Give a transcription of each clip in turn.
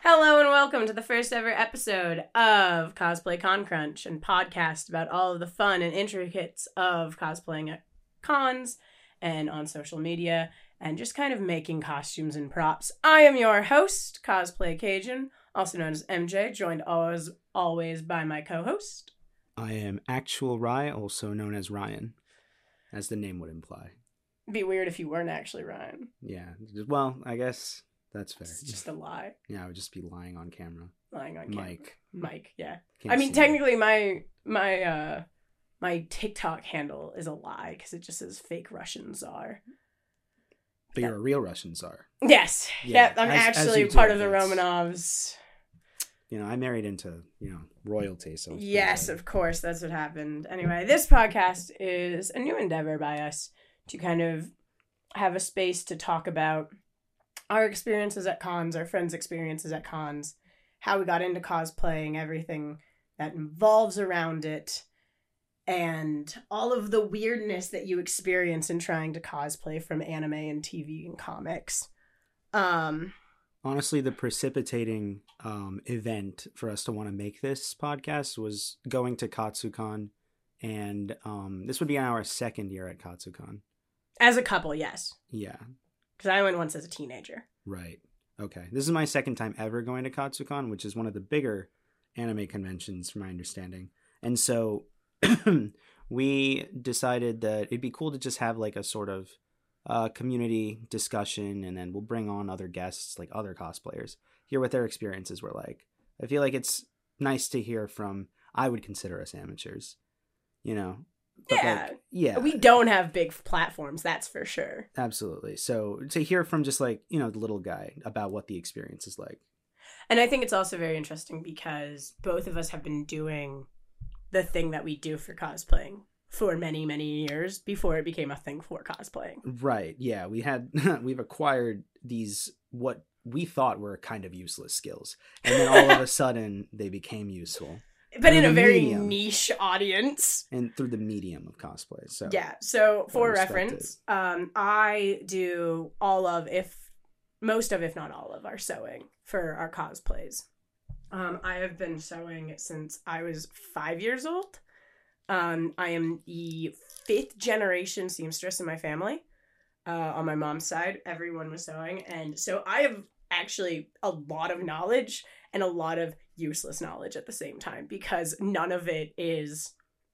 Hello and welcome to the first ever episode of Cosplay Con Crunch and podcast about all of the fun and intricates of cosplaying at cons and on social media and just kind of making costumes and props. I am your host, Cosplay Cajun, also known as MJ, joined always by my co-host. I am Actual Rye, also known as Ryan, as the name would imply. It'd be weird if you weren't actually Ryan. Yeah, well, I guess that's fair. It's just a lie. Yeah, I would just be lying on camera. Lying on camera. Mike, yeah. Can't I mean, see technically, my TikTok handle is a lie because it just says fake Russian czar. But you're a real Russian czar. Yes. Yeah, Yep. I'm as actually you part do, of the it's- Romanovs. You know, I married into, royalty, so... Yes, of course. That's what happened. Anyway, this podcast is a new endeavor by us to kind of have a space to talk about our experiences at cons, our friends' experiences at cons, how we got into cosplaying, everything that involves around it, and all of the weirdness that you experience in trying to cosplay from anime and TV and comics. Honestly, the precipitating event for us to want to make this podcast was going to Katsucon, and this would be our second year at Katsucon. As a couple, yes. Yeah. Because I went once as a teenager. Right. Okay. This is my second time ever going to Katsucon, which is one of the bigger anime conventions from my understanding. And so we decided that it'd be cool to just have like a sort of community discussion, and then we'll bring on other guests, like other cosplayers, hear what their experiences were like. I feel like it's nice to hear from, I would consider us amateurs, But Yeah. yeah. We don't have big platforms, that's for sure. Absolutely. So to hear from just like, the little guy about what the experience is like. And I think it's also very interesting because both of us have been doing the thing that we do for cosplaying for many, many years before it became a thing for cosplaying. Right. Yeah. We've acquired these, what we thought were kind of useless skills. And then all of a sudden they became useful. But in Through a the very medium. niche audience. And through the medium of cosplay. So Yeah. So for respect reference, I do most of, if not all of, our sewing for our cosplays. I have been sewing since I was 5 years old. I am the 5th generation seamstress in my family. On my mom's side, everyone was sewing. And so I have actually a lot of knowledge and a lot of useless knowledge at the same time because none of it is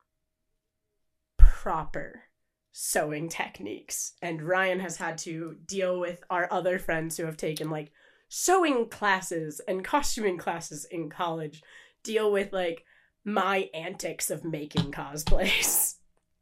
proper sewing techniques. And Ryan has had to deal with our other friends who have taken like sewing classes and costuming classes in college, deal with like my antics of making cosplays.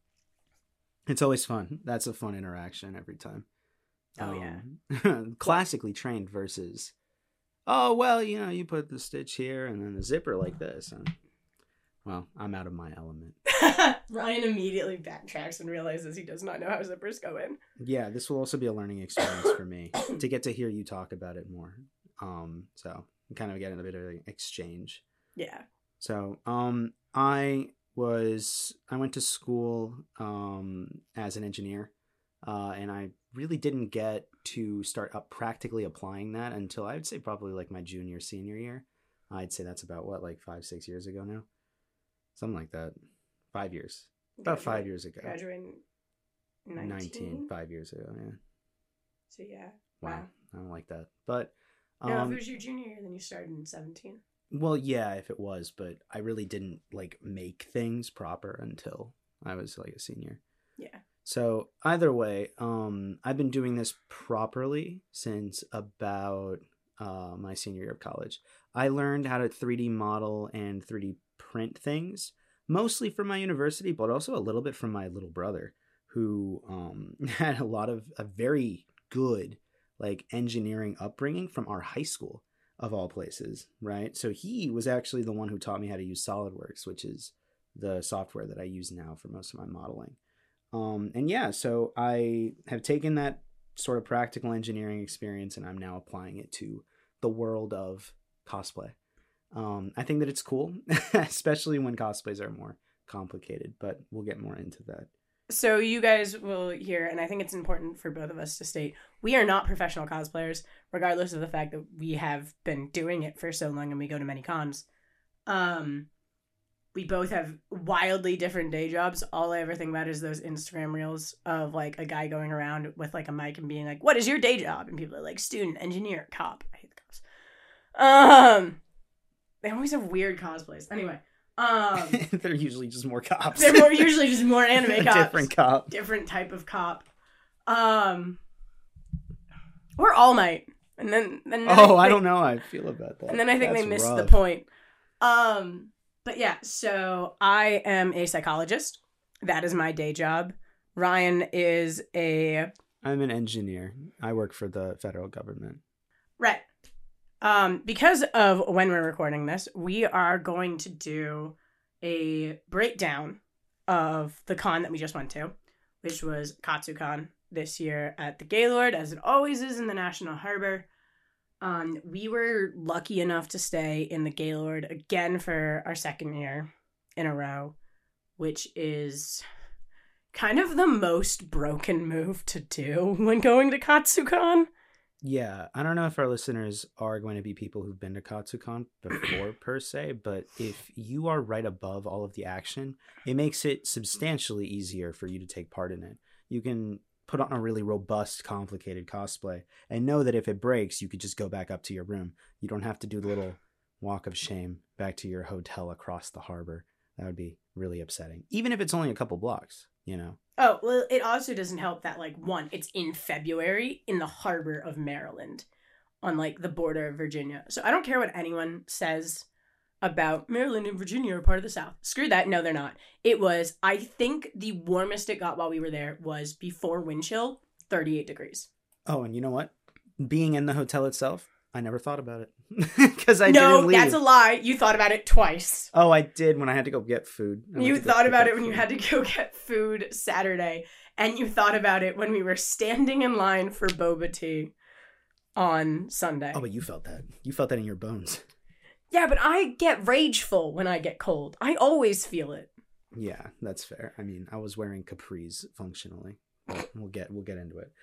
it's always fun. That's a fun interaction every time. Oh, yeah. Classically trained versus, oh, well, you put the stitch here and then the zipper like this. And, well, I'm out of my element. Ryan immediately backtracks and realizes he does not know how zippers go in. Yeah, this will also be a learning experience for me to get to hear you talk about it more. So kind of getting a bit of an exchange. Yeah. So, I went to school as an engineer, and I really didn't get to start practically applying that until I would say probably like my senior year. I'd say that's about what, like 5-6 years ago now, something like that. 5 years, about 5 years ago. Graduating 19? 5 years ago. Yeah. So yeah. Wow. I don't like that, but No, if it was your junior year, then you started in 17. Well, yeah, if it was, but I really didn't like make things proper until I was like a senior. Yeah. So either way, I've been doing this properly since about my senior year of college. I learned how to 3D model and 3D print things, mostly from my university, but also a little bit from my little brother, who had a very good like engineering upbringing from our high school, of all places, right? So he was actually the one who taught me how to use SolidWorks, which is the software that I use now for most of my modeling. And yeah, so I have taken that sort of practical engineering experience and I'm now applying it to the world of cosplay. I think that it's cool, especially when cosplays are more complicated, but we'll get more into that So you guys will hear, and I think it's important for both of us to state, we are not professional cosplayers, regardless of the fact that we have been doing it for so long and we go to many cons. We both have wildly different day jobs. All I ever think about is those Instagram reels of like a guy going around with like a mic and being like, "What is your day job?" And people are like, "Student, engineer, cop." I hate the cops. They always have weird cosplays. Anyway, they're usually just more cops. They're usually just more anime cops. Different cop. Different type of cop. Or All Might. And then I don't know how I feel about that. And then I think That's they missed rough. the point. But yeah, so I am a psychologist. That is my day job. Ryan is I'm an engineer. I work for the federal government. Right. Because of when we're recording this, we are going to do a breakdown of the con that we just went to, which was KatsuCon this year at the Gaylord, as it always is in the National Harbor. We were lucky enough to stay in the Gaylord again for our second year in a row, which is kind of the most broken move to do when going to KatsuCon. Yeah, I don't know if our listeners are going to be people who've been to KatsuCon before per se, but if you are right above all of the action, it makes it substantially easier for you to take part in it. You can put on a really robust, complicated cosplay and know that if it breaks, you could just go back up to your room. You don't have to do the little walk of shame back to your hotel across the harbor. That would be really upsetting, even if it's only a couple blocks, you know? Oh, well, it also doesn't help that, like, one, it's in February in the harbor of Maryland on, like, the border of Virginia. So I don't care what anyone says about Maryland and Virginia are part of the South. Screw that. No, they're not. It was, I think the warmest it got while we were there was before wind chill, 38 degrees. Oh, and you know what? Being in the hotel itself, I never thought about it because I didn't leave. No, that's a lie. You thought about it twice. Oh, I did when I had to go get food. You thought about it when you had to go get food Saturday, and you thought about it when we were standing in line for boba tea on Sunday. Oh, but you felt that. You felt that in your bones. Yeah, but I get rageful when I get cold. I always feel it. Yeah, that's fair. I mean, I was wearing capris functionally. We'll get into it.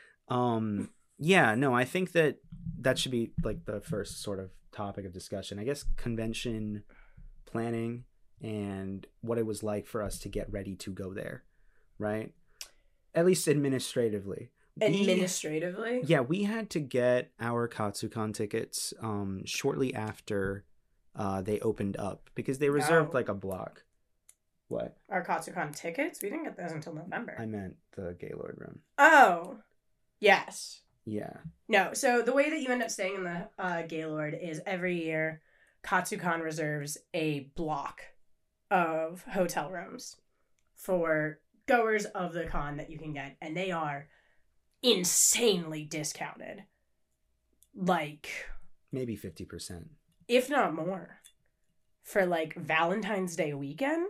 Yeah, no, I think that should be like the first sort of topic of discussion. I guess convention planning and what it was like for us to get ready to go there, right? At least administratively. Administratively? Yeah, we had to get our KatsuCon tickets shortly after they opened up because they reserved like a block. What? Our KatsuCon tickets? We didn't get those until November. I meant the Gaylord room. Oh, yes. Yeah. No, so the way that you end up staying in the Gaylord is every year KatsuCon reserves a block of hotel rooms for goers of the con that you can get, and they are insanely discounted. Like, maybe 50%. If not more. For like Valentine's Day weekend.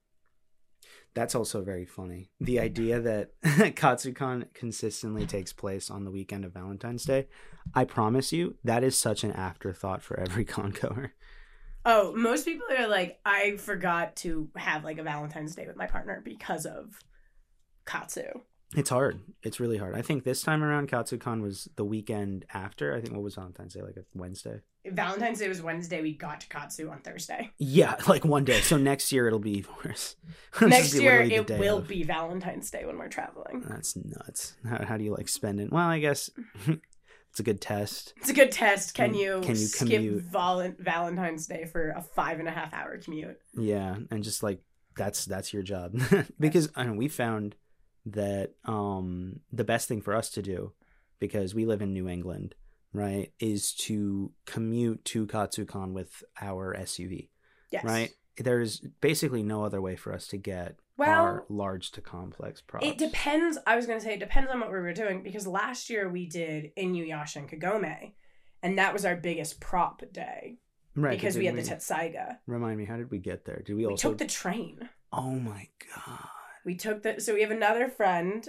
That's also very funny. The idea that KatsuCon consistently takes place on the weekend of Valentine's Day, I promise you, that is such an afterthought for every con goer. Oh, most people are like, I forgot to have like a Valentine's Day with my partner because of Katsu. It's hard. It's really hard. I think this time around KatsuCon was the weekend after. I think what was Valentine's Day? Like a Wednesday? Valentine's Day was Wednesday. We got to Katsu on Thursday. Yeah, like one day. So next year it'll be worse. Next year it will be Valentine's Day when we're traveling. That's nuts. How do you like spend it? Well, I guess it's a good test. It's a good test. Can you skip commute? Valentine's Day for a 5.5 hour commute? Yeah, and just like that's your job. Because I know we found that the best thing for us to do, because we live in New England, right, is to commute to KatsuCon with our SUV. Yes. Right? There's basically no other way for us to get our large to complex props. It depends. I was going to say it depends on what we were doing, because last year we did Inuyasha and Kagome, and that was our biggest prop day. Right. Because we had the Tetsaiga. Remind me, how did we get there? Did we took the train. Oh my god. So we have another friend,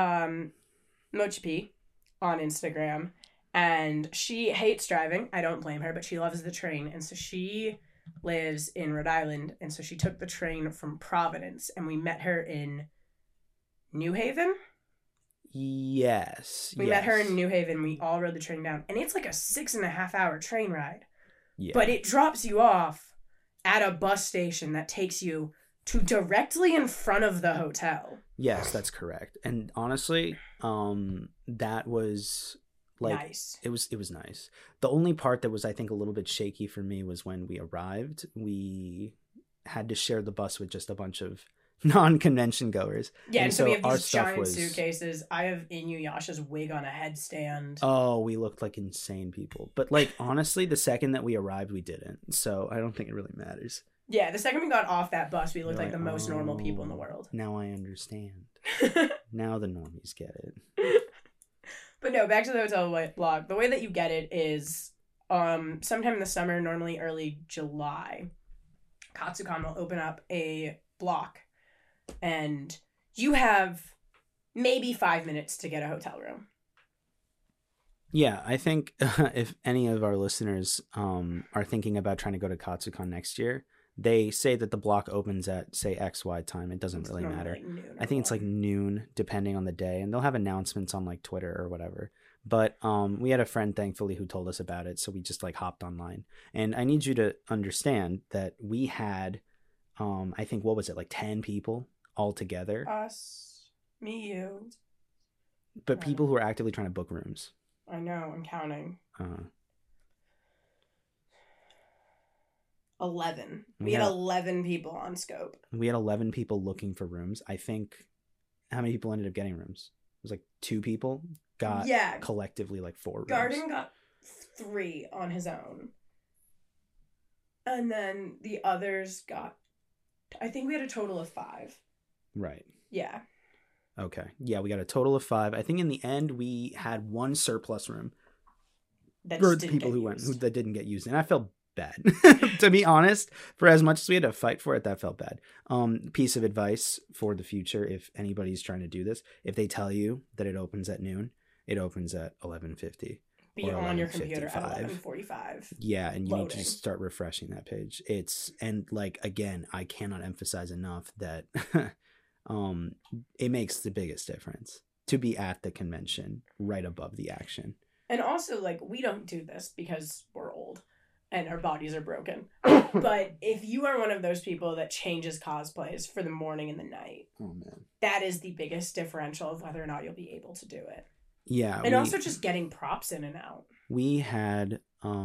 Mochipi, on Instagram, and she hates driving. I don't blame her, but she loves the train. And so she lives in Rhode Island, and so she took the train from Providence, and we met her in New Haven. Yes. We met her in New Haven. We all rode the train down. And it's like a 6.5-hour train ride. Yeah. But it drops you off at a bus station that takes you to directly in front of the hotel. Yes, that's correct. And honestly, that was like nice. It was nice. The only part that was, I think, a little bit shaky for me was when we arrived. We had to share the bus with just a bunch of non-convention goers. Yeah, and so we have these giant suitcases. I have Inuyasha's wig on a headstand. Oh, we looked like insane people. But like honestly, the second that we arrived, we didn't. So I don't think it really matters. Yeah, the second we got off that bus, we looked like the most normal people in the world. Now I understand. Now the normies get it. But no, back to the hotel blog. The way that you get it is sometime in the summer, normally early July, Katsucon will open up a block. And you have maybe 5 minutes to get a hotel room. Yeah, I think if any of our listeners are thinking about trying to go to Katsucon next year, they say that the block opens at, say, XY time. It doesn't really matter. Like noon I think it's like noon, depending on the day. And they'll have announcements on like Twitter or whatever. But we had a friend, thankfully, who told us about it. So we just like hopped online. And I need you to understand that we had, I think, what was it, like 10 people all together? Us, me, you. But people who are actively trying to book rooms. I know, I'm counting. 11. We had 11 people on Scope. We had 11 people looking for rooms. I think, how many people ended up getting rooms? It was like 2 people got collectively like 4 rooms. Garden got 3 on his own. And then the others got, I think we had a total of 5. Right. Yeah. Okay. Yeah, we got a total of 5. I think in the end we had 1 surplus room. That for the people that didn't get used. And I felt bad. To be honest, for as much as we had to fight for it, that felt bad. Piece of advice for the future, if anybody's trying to do this, if they tell you that it opens at noon, it opens at 11:50. Be on your computer at 11:45. Yeah, and you need to start refreshing that page. And like, again, I cannot emphasize enough that it makes the biggest difference to be at the convention right above the action. And also, like, we don't do this because we're old and our bodies are broken. But if you are one of those people that changes cosplays for the morning and the night, oh man, that is the biggest differential of whether or not you'll be able to do it. Yeah. And also just getting props in and out. We had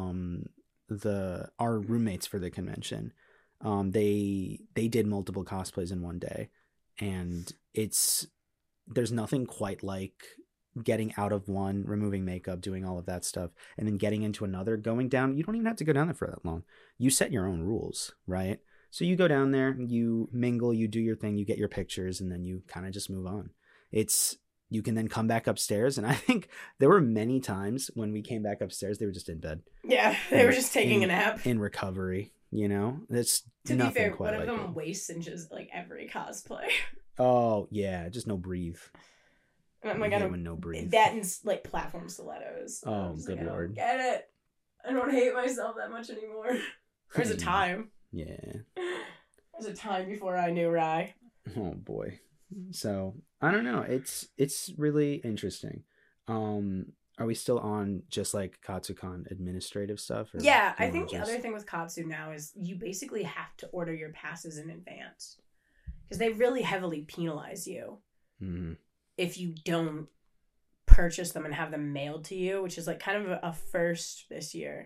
our roommates for the convention. They did multiple cosplays in one day, and there's nothing quite like getting out of one, removing makeup, doing all of that stuff, and then getting into another, going down. You don't even have to go down there for that long. You set your own rules, right? So you go down there, you mingle, you do your thing, you get your pictures, and then you kind of just move on. You can then come back upstairs, and I think there were many times when we came back upstairs, they were just in bed. Yeah, they were just taking a nap. In recovery, you know? That's to be fair, one of them wastes and just like every cosplay. Oh, yeah, just no breathe. And I'm like, I don't no breathe. That and like platform stilettos. Oh, good like, lord. I don't get it. I don't hate myself that much anymore. There's a time. Yeah. There's a time before I knew Rai. Oh boy. So I don't know. It's really interesting. Are we still on just like Katsucon administrative stuff? Yeah, I think the other thing with Katsu now is you basically have to order your passes in advance because they really heavily penalize you if you don't purchase them and have them mailed to you, which is like kind of a first this year.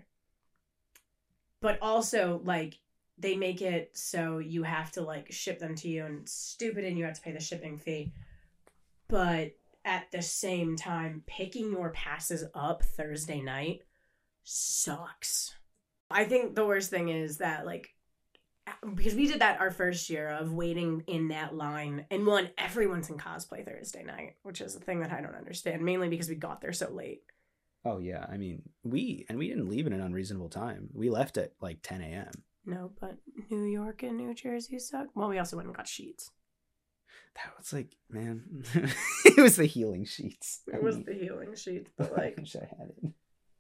But also like they make it so you have to like ship them to you, and it's stupid, and you have to pay the shipping fee. But at the same time, picking your passes up Thursday night sucks. I think the worst thing is that like, because we did that our first year of waiting in that line, and everyone's in cosplay Thursday night, which is a thing that I don't understand, mainly because we got there so late. Oh yeah, I mean we didn't leave at an unreasonable time. We left at like 10 a.m. No, but New York and New Jersey suck. Well, we also went and got sheets. That was like, man, it was the healing sheets. It was the healing sheets, but like, I wish I had it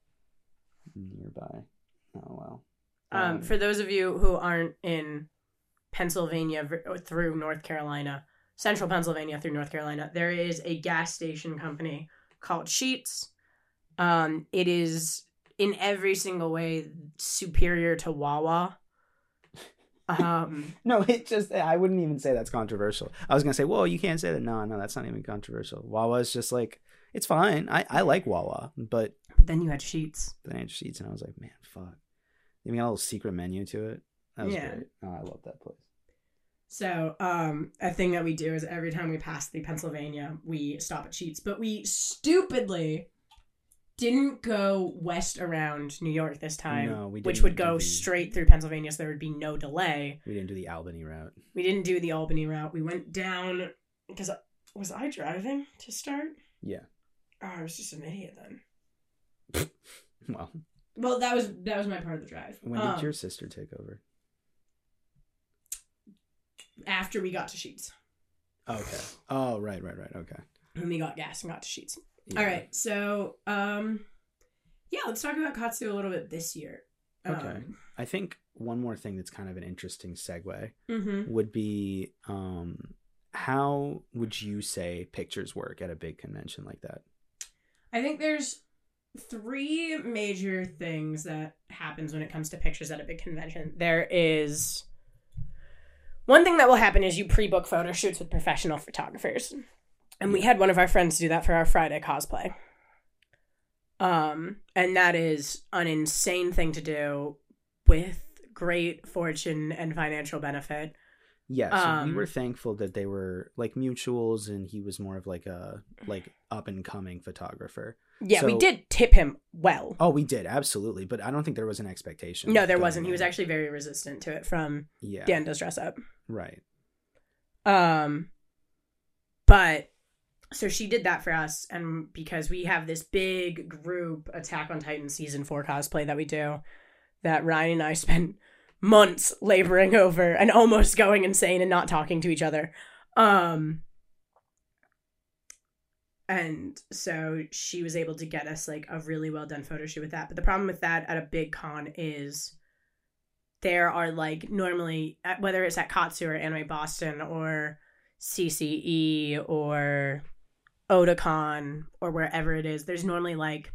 nearby. Oh well. For those of you who aren't in Pennsylvania through North Carolina, central Pennsylvania through North Carolina, there is a gas station company called Sheetz. It is in every single way superior to Wawa. No, I wouldn't even say that's controversial. I was gonna say, whoa, you can't say that. No, that's not even controversial. Wawa is just like, it's fine. I like Wawa, but then you had Sheetz. Then I had Sheetz, and I was like, man, fuck. They got a little secret menu to it. That was great. Oh, I love that place. So, a thing that we do is every time we pass through Pennsylvania, we stop at Sheetz. But we stupidly didn't go west around New York this time. No, we didn't. Which would go straight through Pennsylvania, so there would be no delay. We didn't do the Albany route. We didn't do the Albany route. We went down, because was I driving to start? Yeah. Oh, I was just an idiot then. Well, that was my part of the drive. When did your sister take over? After we got to Sheetz. Okay. Oh, right. Okay. When we got gas and got to Sheetz. Yeah. All right. So, let's talk about Katsu a little bit this year. Okay. I think one more thing that's kind of an interesting segue mm-hmm. would be, how would you say pictures work at a big convention like that? I think there's 3 major things that happens when it comes to pictures at a big convention. There is one thing that will happen is you pre-book photo shoots with professional photographers. And we had one of our friends do that for our Friday cosplay. And that is an insane thing to do with great fortune and financial benefit. Yeah, so we were thankful that they were like mutuals, and he was more of like a up and coming photographer. Yeah, we did tip him well. Oh, we did, absolutely, but I don't think there was an expectation. No, there wasn't. He was actually very resistant to it from Dan Does Dress Up. Right. But so she did that for us, and because we have this big group Attack on Titan season 4 cosplay that we do, that Ryan and I spent months laboring over and almost going insane and not talking to each other. And so she was able to get us like a really well done photo shoot with that. But the problem with that at a big con is there are like normally, whether it's at Katsu or Anime Boston or CCE or Otakon or wherever it is, there's normally like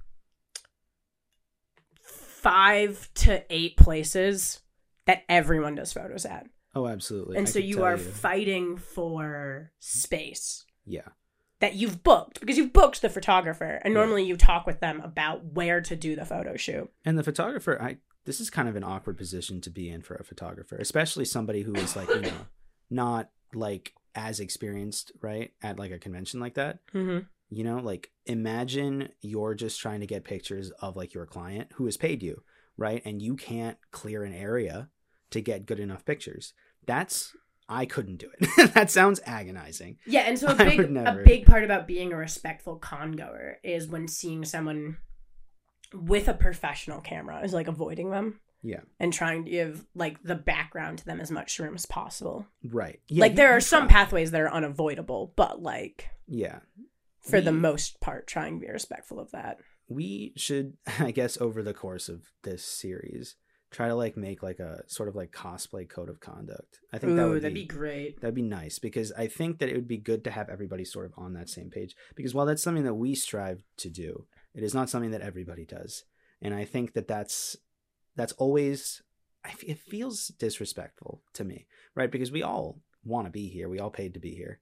5 to 8 places that everyone does photos at. Oh, absolutely. And so you are fighting for space. Yeah. That you've booked, because you've booked the photographer, and normally you talk with them about where to do the photo shoot. And the photographer, this is kind of an awkward position to be in for a photographer, especially somebody who is like, not like as experienced, right, at like a convention like that. Mm-hmm. Like imagine you're just trying to get pictures of like your client who has paid you, right? And you can't clear an area to get good enough pictures. I couldn't do it. That sounds agonizing. Yeah, and so a big part about being a respectful con goer is when seeing someone with a professional camera is like avoiding them. Yeah. And trying to give like the background to them as much room as possible. Right. Yeah, like there are some pathways that are unavoidable, but like for the most part, trying to be respectful of that. We should, I guess, over the course of this series, try to like make like a sort of like cosplay code of conduct. I think that'd be great. That'd be nice, because I think that it would be good to have everybody sort of on that same page, because while that's something that we strive to do, it is not something that everybody does. And I think that that's always, it feels disrespectful to me, right? Because we all want to be here. We all paid to be here.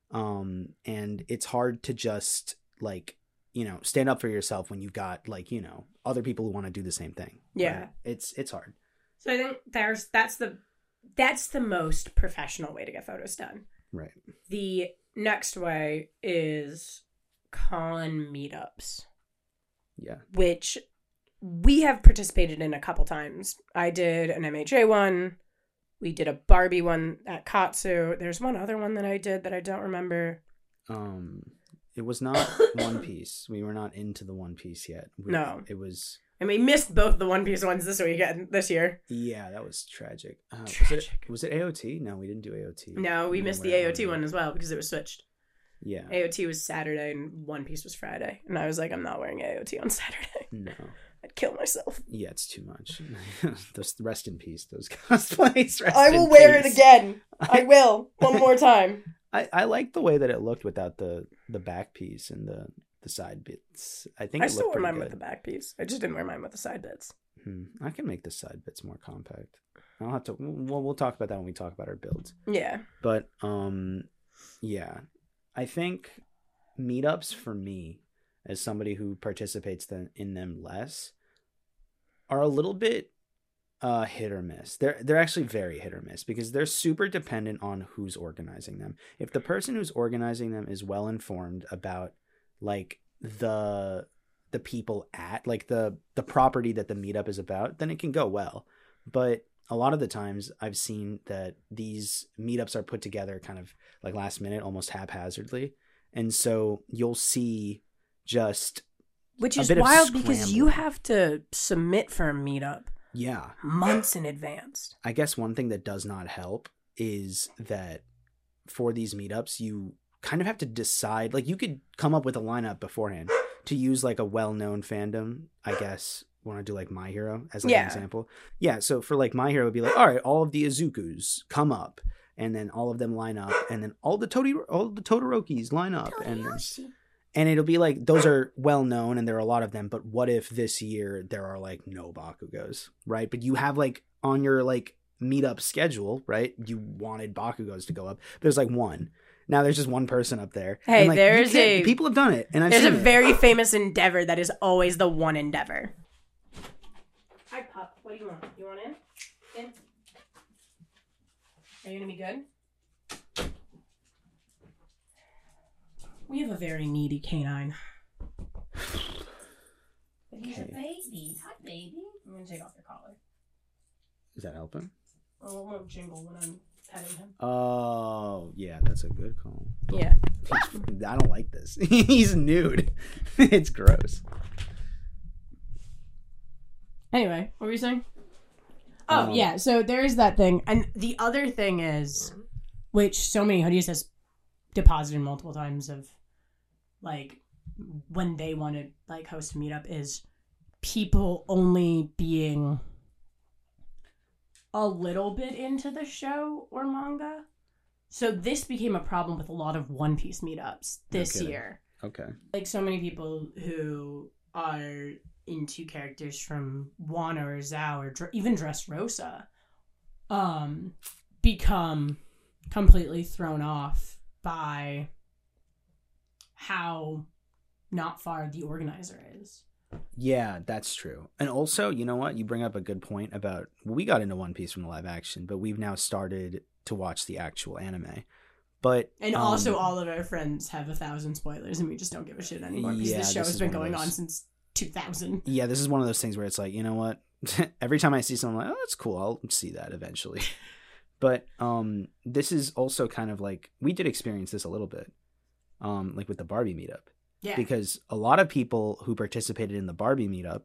And it's hard to just like, stand up for yourself when you've got like, other people who want to do the same thing. Yeah. Right? It's hard. So I think that's the most professional way to get photos done. Right. The next way is con meetups. Yeah. Which we have participated in a couple times. I did an MHA one. We did a Barbie one at Katsu. There's one other one that I did that I don't remember. It was not One Piece. We were not into the One Piece yet. No. It was... And we missed both the One Piece ones this year. Yeah, that was tragic. Tragic. Was it AOT? No, we didn't do AOT. No, we missed the AOT one as well because it was switched. Yeah. AOT was Saturday and One Piece was Friday. And I was like, I'm not wearing AOT on Saturday. No. I'd kill myself. Yeah, it's too much. Rest in peace, those cosplays. I will wear it again. I will. One more time. I like the way that it looked without the back piece and the side bits. I think I it still looked wore pretty mine with good. the back piece. I just didn't wear mine with the side bits. I can make the side bits more compact. I'll have to. We'll talk about that when we talk about our builds. Yeah. But yeah, I think meetups for me, as somebody who participates in them less, are a little bit hit or miss. They're actually very hit or miss because they're super dependent on who's organizing them. If the person who's organizing them is well informed about like the people at like the property that the meetup is about, then it can go well. But a lot of the times I've seen that these meetups are put together kind of like last minute, almost haphazardly. And so you'll see just which a is bit of wild because scrambling. you have to submit for a meetup Yeah. months in advance. I guess one thing that does not help is that for these meetups, you kind of have to decide, like you could come up with a lineup beforehand to use like a well-known fandom, I guess, want to do like My Hero as like an example. Yeah, so for like My Hero, it would be like, all right, all of the Izukus come up, and then all of them line up, and then all the Todorokis line up, and it'll be like those are well known and there are a lot of them, but what if this year there are like no Bakugos, right? But you have like on your like meetup schedule, right? You wanted Bakugos to go up. There's like one. Now there's just one person up there. Hey, and, like, people have done it, and there's a very famous endeavor that is always the one endeavor. Hi, pup. What do you want? You want in? In? Are you gonna be good? We have a very needy canine. He's a baby. Hi, baby. I'm gonna take off your collar. Is that helping? Oh, it won't jingle when I'm petting him. Oh, yeah, that's a good call. Yeah. I don't like this. He's nude. It's gross. Anyway, what were you saying? Oh, yeah, so there's that thing. And the other thing is, which so many hoodies has deposited multiple times of, like, when they want to, like, host a meetup is people only being a little bit into the show or manga. So this became a problem with a lot of One Piece meetups this year. Okay. Like, so many people who are into characters from Wano or Zao or even Dressrosa become completely thrown off by how not far the organizer is. Yeah, that's true. And also, you know what? You bring up a good point about, we got into One Piece from the live action, but we've now started to watch the actual anime. But and also all of our friends have 1,000 spoilers and we just don't give a shit anymore because this show has been going on since 2000. Yeah, this is one of those things where it's like, you know what? Every time I see something, I'm like, oh, that's cool. I'll see that eventually. But this is also kind of like, we did experience this a little bit, like with the Barbie meetup. Yeah. Because a lot of people who participated in the Barbie meetup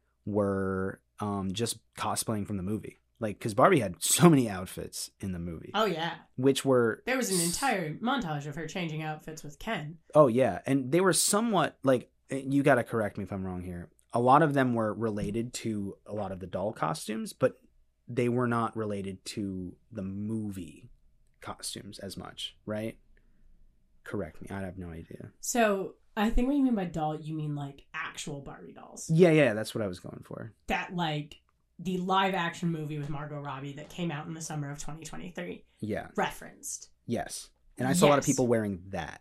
were just cosplaying from the movie. Like, because Barbie had so many outfits in the movie. Oh, yeah. Which were... There was an entire montage of her changing outfits with Ken. Oh, yeah. And they were somewhat, like, you got to correct me if I'm wrong here. A lot of them were related to a lot of the doll costumes, but they were not related to the movie costumes as much, right? Correct me. I have no idea. So... I think what you mean by doll, you mean, like, actual Barbie dolls. Yeah, that's what I was going for. That, like, the live-action movie with Margot Robbie that came out in the summer of 2023. Yeah. Referenced. Yes. And I saw a lot of people wearing that.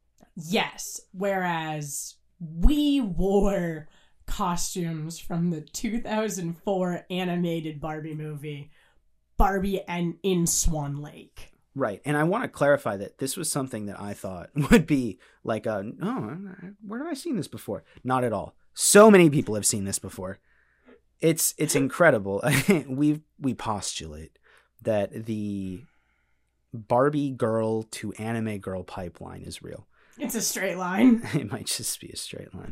Yes. Whereas we wore costumes from the 2004 animated Barbie movie, Barbie and in Swan Lake. Right. And I want to clarify that this was something that I thought would be like, where have I seen this before? Not at all. So many people have seen this before. It's incredible. we postulate that the Barbie girl to anime girl pipeline is real. It's a straight line. It might just be a straight line.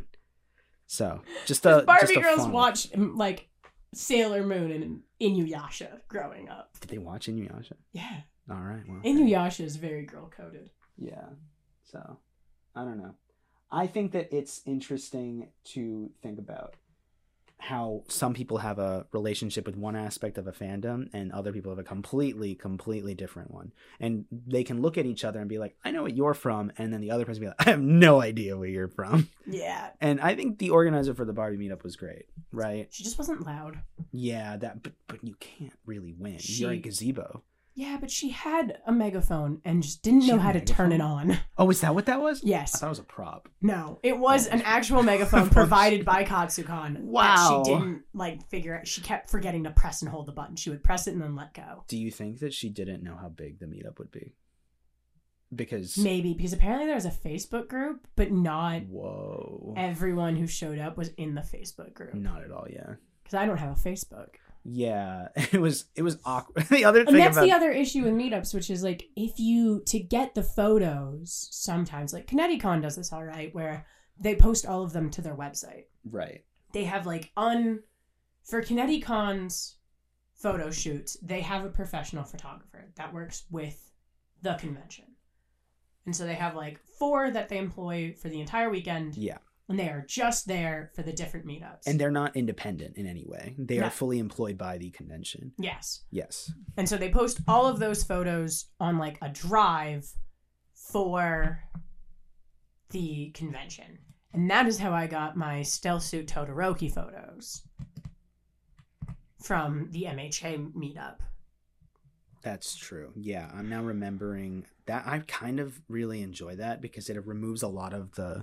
So just Barbie girls watch like Sailor Moon and Inuyasha growing up. Did they watch Inuyasha? Yeah. All right. Well, Inuyasha is very girl coded. Yeah. So I don't know. I think that it's interesting to think about how some people have a relationship with one aspect of a fandom and other people have a completely different one. And they can look at each other and be like, I know what you're from. And then the other person be like, I have no idea where you're from. Yeah. And I think the organizer for the Barbie meetup was great, right? She just wasn't loud. Yeah, but you can't really win. You're a gazebo. Yeah, but she had a megaphone and just didn't know how to turn it on. Oh, is that what that was? Yes. I thought it was a prop. No, it was an actual megaphone provided by Katsucon. Wow. That she didn't figure out. She kept forgetting to press and hold the button. She would press it and then let go. Do you think that she didn't know how big the meetup would be? Because apparently there was a Facebook group, but not whoa, everyone who showed up was in the Facebook group. Not at all, yeah. Because I don't have a Facebook. Yeah, it was awkward. The other thing, and that's the other issue with meetups, which is like to get the photos, sometimes like KinetiCon does this all right, where they post all of them to their website. Right. They have for KinetiCon's photo shoots, they have a professional photographer that works with the convention. And so they have 4 that they employ for the entire weekend. Yeah. And they are just there for the different meetups. And they're not independent in any way. They are fully employed by the convention. Yes. Yes. And so they post all of those photos on a drive for the convention. And that is how I got my Stealth Suit Todoroki photos from the MHA meetup. That's true. Yeah, I'm now remembering that. I kind of really enjoy that because it removes a lot of the...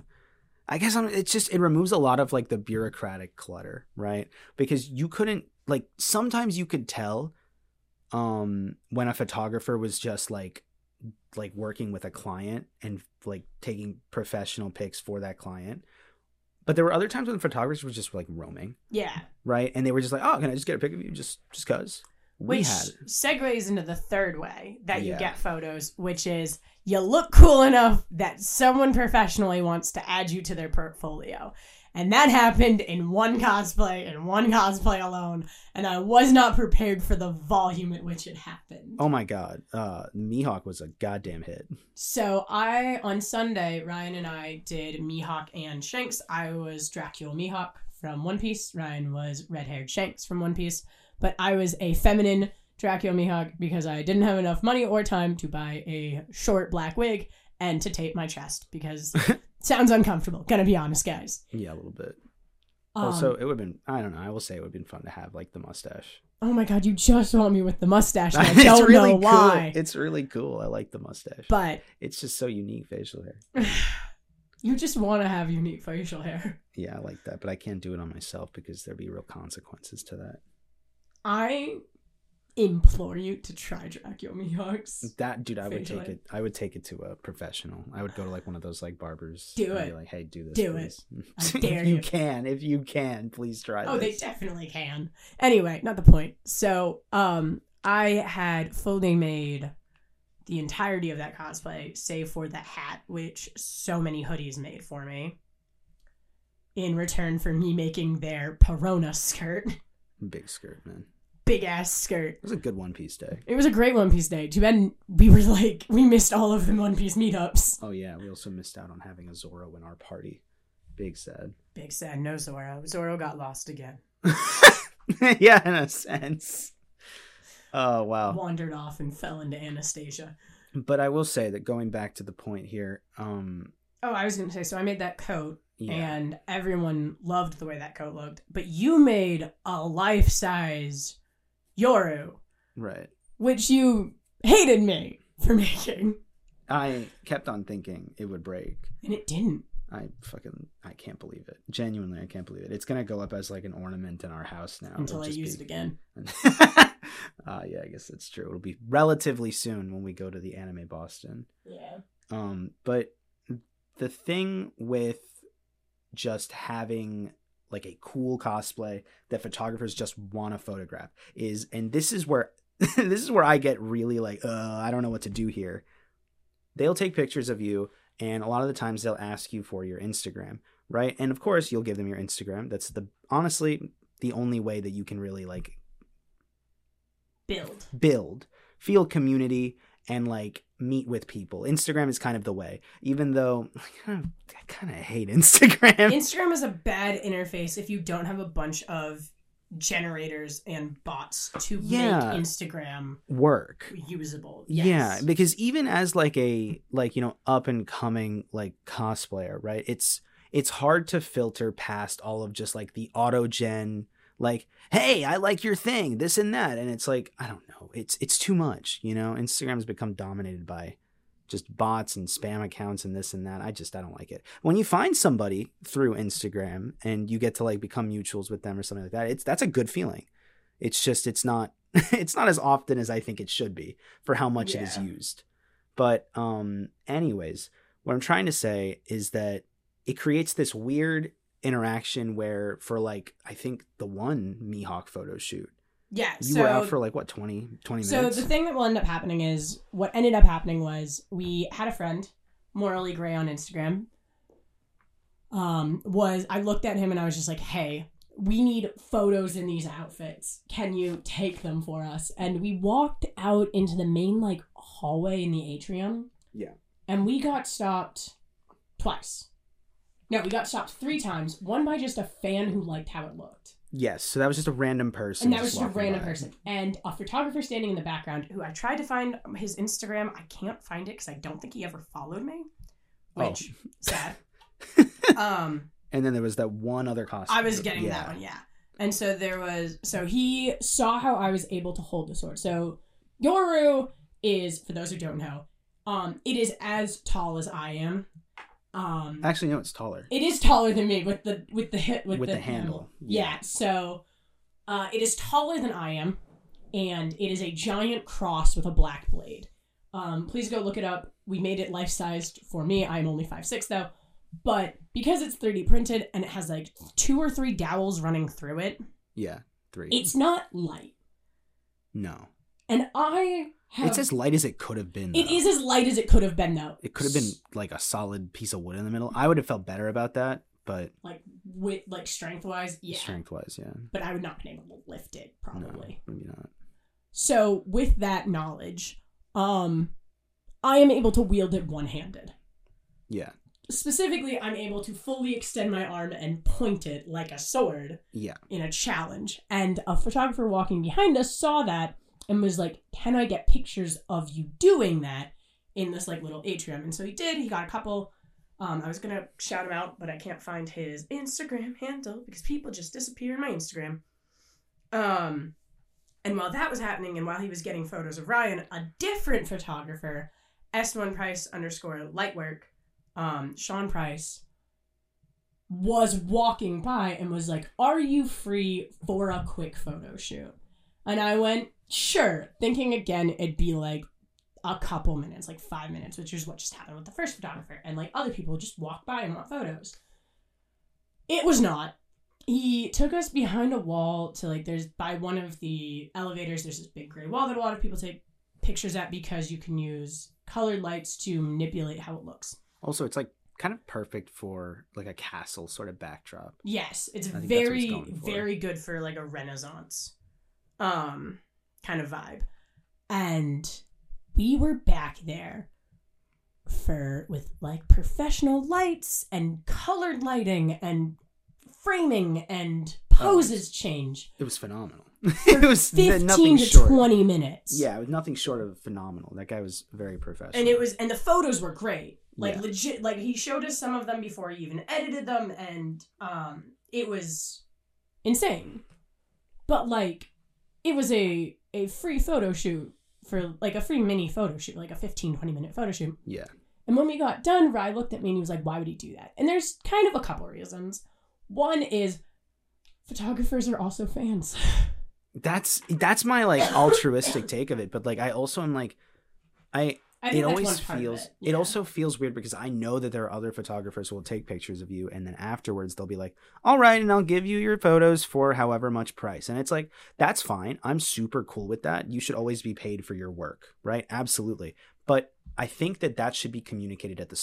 it removes a lot of the bureaucratic clutter, right? Because you couldn't sometimes you could tell when a photographer was just working with a client and taking professional pics for that client. But there were other times when photographers were just roaming. Yeah. Right? And they were just oh, can I just get a pic of you just cuz? Which segues into the third way that you get photos, which is you look cool enough that someone professionally wants to add you to their portfolio. And that happened in one cosplay alone. And I was not prepared for the volume at which it happened. Oh my God. Mihawk was a goddamn hit. So on Sunday, Ryan and I did Mihawk and Shanks. I was Dracula Mihawk from One Piece. Ryan was red-haired Shanks from One Piece. But I was a feminine Dracula Mihawk because I didn't have enough money or time to buy a short black wig and to tape my chest because it sounds uncomfortable. Gonna be honest, guys. Yeah, a little bit. Also, it would have been, I don't know, I will say it would have been fun to have the mustache. Oh my God, you just want me with the mustache. I don't really know why. Cool. It's really cool. I like the mustache. But it's just so unique facial hair. You just want to have unique facial hair. Yeah, I like that. But I can't do it on myself because there'd be real consequences to that. I implore you to try Dracula Mihawks. That dude, I would take it to a professional. I would go to like one of those like barbers. Do and it. Be hey, do this. Do please. it. I dare you. If you can, please try. Oh, this. they definitely can. Anyway, not the point. So, I had fully made the entirety of that cosplay, save for the hat, which so many hoodies made for me. In return for me making their Perona skirt. Big skirt, man. Big ass skirt. It was a good One Piece day. It was a great One Piece day. Too bad we missed all of the One Piece meetups. Oh yeah, we also missed out on having a Zoro in our party. Big sad. Big sad. No Zoro. Zoro got lost again. Yeah, in a sense. Oh wow. Wandered off and fell into Anastasia. But I will say that going back to the point here, Oh, I was gonna say, so I made that coat. Yeah. And everyone loved the way that coat looked. But you made a life-size Yoru. Right. Which you hated me for making. I kept on thinking it would break. And it didn't. I can't believe it. Genuinely, I can't believe it. It's going to go up as like an ornament in our house now. Until I use it again. Yeah, I guess that's true. It'll be relatively soon when we go to the Anime Boston. Yeah. But the thing with just having like a cool cosplay that photographers just want to photograph is, and this is where I get really like, I don't know what to do here. They'll take pictures of you, and a lot of the times they'll ask you for your Instagram, right? And of course you'll give them your Instagram. That's honestly the only way that you can really like build, feel community, and like meet with people. Instagram is kind of the way, even though I kind of hate Instagram. Instagram is a bad interface if you don't have a bunch of generators and bots to make Instagram work usable. Yeah, because even as like a up and coming like cosplayer, right? It's hard to filter past all of just like the auto gen, like, hey, I like your thing, this and that, and it's like, I don't know, it's too much, Instagram's become dominated by just bots and spam accounts and this and that. I don't like it. When you find somebody through Instagram and you get to like become mutuals with them or something like that, that's a good feeling. It's just, it's not as often as I think it should be for how much it is used. But anyways, what I'm trying to say is that it creates this weird interaction where for like, I think the one Mihawk photo shoot, you were out for like what, 20 minutes? So the thing that will end up happening is, what ended up happening was we had a friend, Morally Gray on Instagram, I looked at him and I was just like, hey, we need photos in these outfits. Can you take them for us? And we walked out into the main like hallway in the atrium. Yeah. And we got stopped twice. No, we got stopped 3 times. One by just a fan who liked how it looked. Yes, so that was just a random person. And that was just a random person. And a photographer standing in the background, who I tried to find his Instagram. I can't find it because I don't think he ever followed me. Which, sad. And then there was that one other costume. I was getting that one, yeah. And so he saw how I was able to hold the sword. So Yoru is, for those who don't know, it is as tall as I am. Actually, no, it's taller. It is taller than me with the handle. Yeah. So, it is taller than I am, and it is a giant cross with a black blade. Please go look it up. We made it life-sized for me. I'm only 5'6" though, but because it's 3D printed and it has like 2 or 3 dowels running through it. Yeah, 3. It's not light. No. And it's as light as it could have been, though. It is as light as it could have been, though. It could have been like a solid piece of wood in the middle. I would have felt better about that, but like strength-wise, yeah. Strength-wise, yeah. But I would not have been able to lift it, probably. No, maybe not. So with that knowledge, I am able to wield it one-handed. Yeah. Specifically, I'm able to fully extend my arm and point it like a sword. Yeah. In a challenge. And a photographer walking behind us saw that and was like, can I get pictures of you doing that in this like little atrium? And so he did. He got a couple. I was going to shout him out, but I can't find his Instagram handle because people just disappear in my Instagram. And while that was happening and while he was getting photos of Ryan, a different photographer, S1Price_Lightwork, Sean Price, was walking by and was like, are you free for a quick photo shoot? And I went, sure, thinking again it'd be like a couple minutes, like 5 minutes, which is what just happened with the first photographer. And like other people just walk by and want photos. It was not. He took us behind a wall to like, there's by one of the elevators, there's this big gray wall that a lot of people take pictures at because you can use colored lights to manipulate how it looks. Also, it's like kind of perfect for like a castle sort of backdrop. Yes, it's very, very good for like a Renaissance kind of vibe. And we were back there with like professional lights and colored lighting and framing and poses change. It was phenomenal. It was 15 to 20 minutes. Yeah, it was nothing short of phenomenal. That guy was very professional. And the photos were great. Like legit, like he showed us some of them before he even edited them, and it was insane. But like it was a free photo shoot for like a free mini photo shoot, like a 15-20 minute photo shoot. Yeah. And when we got done, Rye looked at me and he was like, why would he do that? And there's kind of a couple reasons. One is photographers are also fans. That's my like altruistic take of it, but like I also am like it always feels it also feels weird because I know that there are other photographers who will take pictures of you and then afterwards they'll be like, all right, and I'll give you your photos for however much price. And it's like, that's fine. I'm super cool with that. You should always be paid for your work, right? Absolutely. But I think that should be communicated at the start.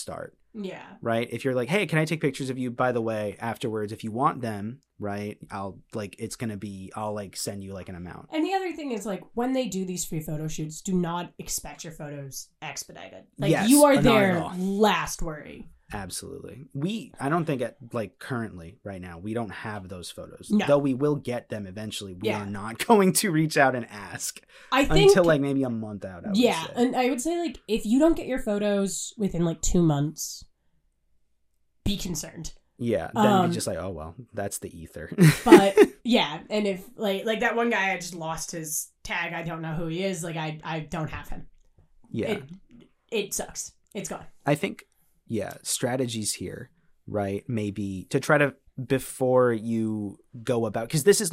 Yeah. right? If you're like, hey, can I take pictures of you? By the way, afterwards, if you want them, right, I'll send you like an amount. And the other thing is, like, when they do these free photo shoots, do not expect your photos expedited. Like, Yes, you are not at their all. last worry. Absolutely. I don't think currently right now, we don't have those photos. No. Though we will get them eventually. We Yeah. are not going to reach out and ask I think until like maybe a month out. I would say. and I would say, like, if you don't get your photos within like 2 months, be concerned. Yeah, then you're just like, oh well, that's the ether. But yeah, and if like that one guy, I just lost his tag. I don't know who he is. Like, I don't have him. Yeah, it sucks. It's gone. I think strategies here, right? Maybe to try to, before you go about, because this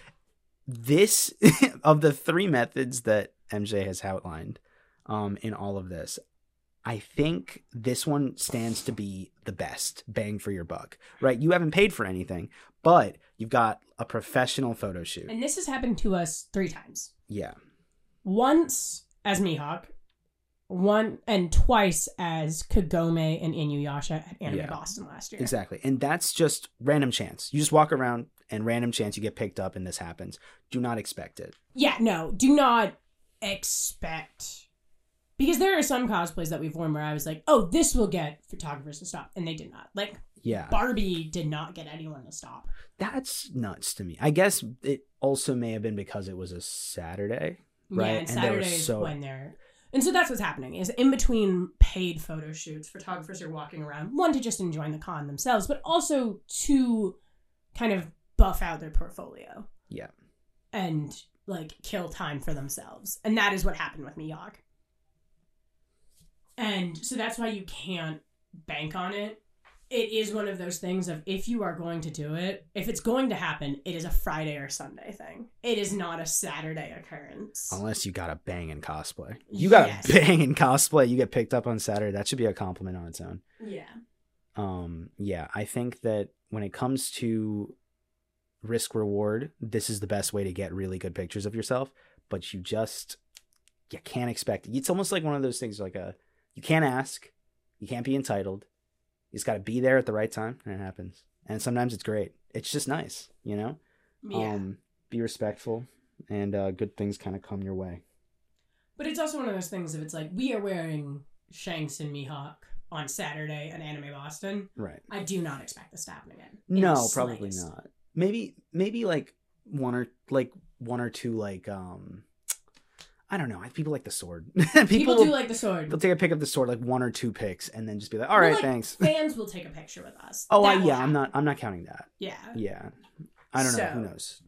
of the 3 methods that MJ has outlined in all of this, I think this one stands to be the best bang for your buck, right? You haven't paid for anything, but you've got a professional photo shoot. And this has happened to us 3 times. Yeah. Once as Mihawk, and twice as Kagome and Inuyasha at Anime Boston last year. Exactly. And that's just random chance. You just walk around and random chance you get picked up and this happens. Do not expect it. Yeah, no, do not expect. Because there are some cosplays that we've worn where I was like, oh, this will get photographers to stop. And they did not. Like, yeah, Barbie did not get anyone to stop. That's nuts to me. I guess it also may have been because it was a Saturday, right? Yeah, and Saturday is when they're... And so that's what's happening, is in between paid photo shoots, photographers are walking around, one, to just enjoy the con themselves, but also to kind of buff out their portfolio. Yeah. And, like, kill time for themselves. And that is what happened with Miyagi. And so that's why you can't bank on it. It is one of those things of, if you are going to do it, if it's going to happen, it is a Friday or Sunday thing. It is not a Saturday occurrence. Unless you got a bang in cosplay. You got a bang in cosplay, you get picked up on Saturday. That should be a compliment on its own. Yeah. Yeah, I think that when it comes to risk reward, this is the best way to get really good pictures of yourself, but you can't expect it. It's almost like one of those things, like you can't ask, you can't be entitled. You just got to be there at the right time, and it happens. And sometimes it's great. It's just nice, you know? Yeah. Be respectful, and good things kind of come your way. But it's also one of those things of, it's like, we are wearing Shanks and Mihawk on Saturday at Anime Boston. Right. I do not expect this to happen again. No, probably not. Maybe like one or two, like, I don't know. People like the sword. People do like the sword. They'll take a pic of the sword, like 1 or 2 pics, and then just be like, "All right, thanks." Fans will take a picture with us. Oh, I'm not counting that. Yeah. Yeah. I don't know. Who knows?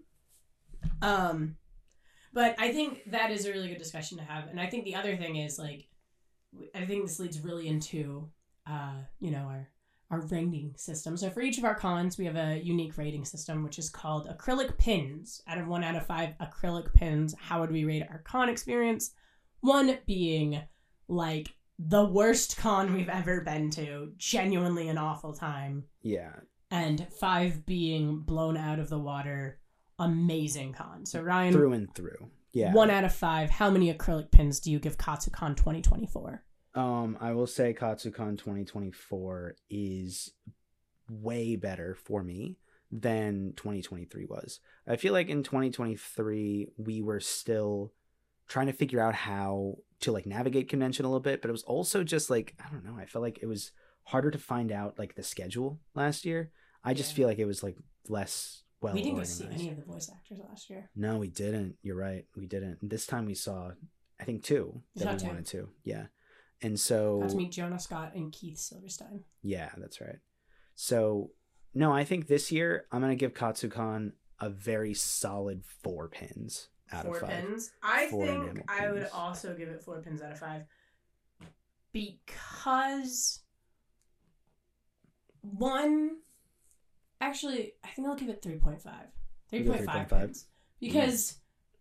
But I think that is a really good discussion to have, and I think the other thing is, like, I think this leads really into, our rating system. So for each of our cons, we have a unique rating system, which is called acrylic pins. Out of 1 out of 5 acrylic pins, how would we rate our con experience? 1 being, like, the worst con we've ever been to, genuinely an awful time. Yeah. And 5 being blown out of the water, amazing con. So Ryan, through and through. Yeah. 1 out of 5, how many acrylic pins do you give Katsucon 2024? I will say Katsucon 2024 is way better for me than 2023 was. I feel like in 2023 we were still trying to figure out how to, like, navigate convention a little bit, but it was also just like, I don't know, I felt like it was harder to find out, like, the schedule last year. I just feel like it was, like, less well organized. We didn't get to see any of the voice actors last year. No, we didn't. You're right. We didn't. This time we saw, I think, 2 that we wanted to. Yeah. And so... Got to meet Jonah Scott and Keith Silverstein. Yeah, that's right. So, no, I think this year I'm going to give Katsucon a very solid 4 pins out of 5. 4 pins? I think I would also give it 4 pins out of 5. Because... 1... Actually, I think I'll give it 3.5. 3.5 pins. Because...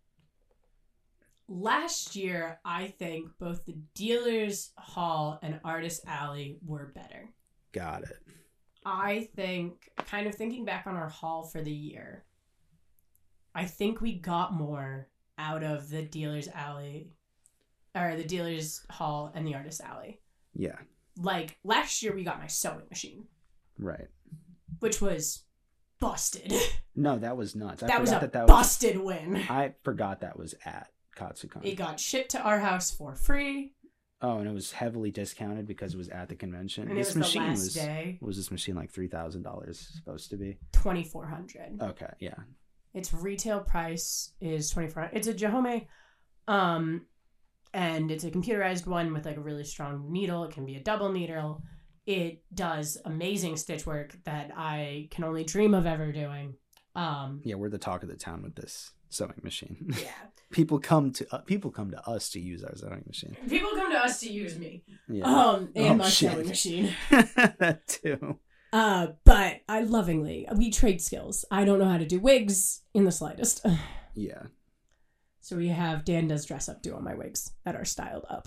Last year, I think both the Dealers Hall and Artist Alley were better. Got it. I think, kind of thinking back on our haul for the year, I think we got more out of the Dealers Alley, or the Dealers Hall and the Artist Alley. Yeah. like last year we got my sewing machine, Right. which was busted. No, that was nuts. That was a that busted win. I forgot that was at Katsucon. It got shipped to our house for free. Oh, and it was heavily discounted because it was at the convention. And this it was machine the last was day. was this machine like $3,000 supposed to be? $2,400. Okay, yeah. Its retail price is $2,400. It's a Jahome, and it's a computerized one with like a really strong needle. It can be a double needle. It does amazing stitch work that I can only dream of ever doing. Yeah, we're the talk of the town with this sewing machine. Yeah. people come to us to use our sewing machine. People come to us to use me. Yeah. And my shit. sewing machine. That too. But I lovingly, we trade skills. I don't know how to do wigs in the slightest. Yeah. So we have Dan does dress up do all my wigs that are styled up.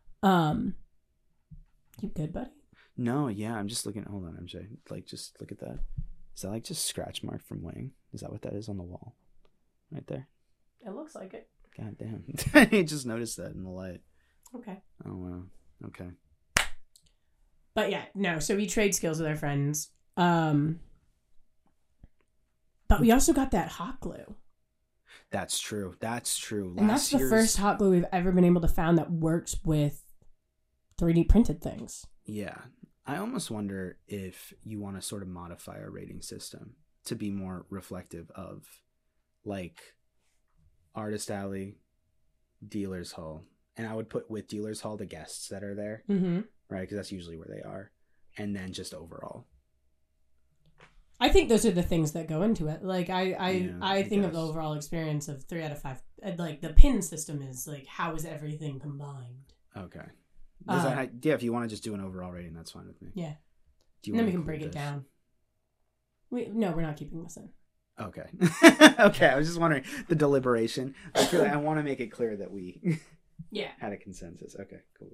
You good, buddy? No, yeah, I'm just looking. Hold on, MJ. Like, just look at that. Is that like just scratch mark from Wing? Is that what that is on the wall? Right there? It looks like it. God damn. I just noticed that in the light. Okay. Oh, wow. Okay. But yeah, no, so we trade skills with our friends. But we also got that hot glue. That's true. That's true. And that's the first hot glue we've ever been able to find that works with 3D printed things. Yeah. I almost wonder if you want to sort of modify our rating system to be more reflective of like Artist Alley, Dealers Hall. And I would put with Dealers Hall the guests that are there, Mm-hmm. right? Because that's usually where they are. And then just overall. I think those are the things that go into it. Like I think of guess. the overall experience of 3 out of 5. Like the pin system is like, how is everything combined? Okay. Yeah, if you want to just do an overall rating, that's fine with me. Yeah. Do you And then want we to can break include it this? down. We're not keeping this in. Okay. Okay, I was just wondering the deliberation. I feel like I want to make it clear that we Yeah. had a consensus. Okay, cool.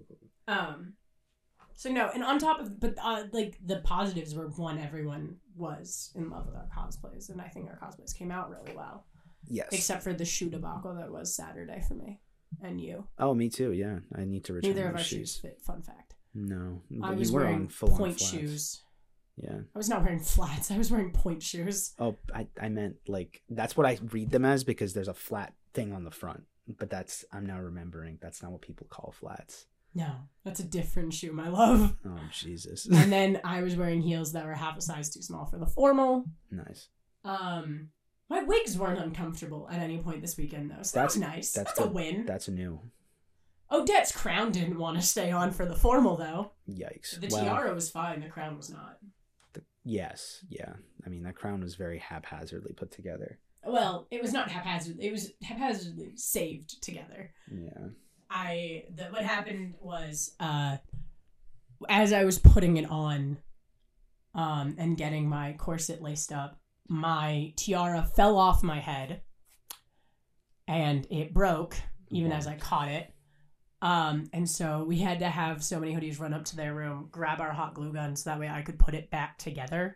So no, and on top of, but like the positives were one, everyone was in love with our cosplays, and I think our cosplays came out really well. Yes. Except for the shoe debacle that was Saturday for me and you. Oh, me too. Yeah, I need to return Neither of those our shoes fit. Fun fact. No, I but was you were wearing on full-on point flats. shoes. Yeah. I was not wearing flats. I was wearing point shoes. Oh, I meant like that's what I read them as because there's a flat thing on the front, but I'm now remembering that's not what people call flats. No, that's a different shoe, my love. Oh, Jesus. And then I was wearing heels that were half a size too small for the formal. Nice. My wigs weren't uncomfortable at any point this weekend though, so that's nice. That's a win. That's new. Odette's crown didn't want to stay on for the formal though. Yikes. The tiara was fine, the crown was not. Yes, yeah. I mean, that crown was very haphazardly put together. Well, it was not haphazardly. It was haphazardly saved together. Yeah. What happened was, as I was putting it on, and getting my corset laced up, my tiara fell off my head, and it broke even as I caught it. And so we had to have so many hoodies run up to their room, grab our hot glue gun so that way I could put it back together.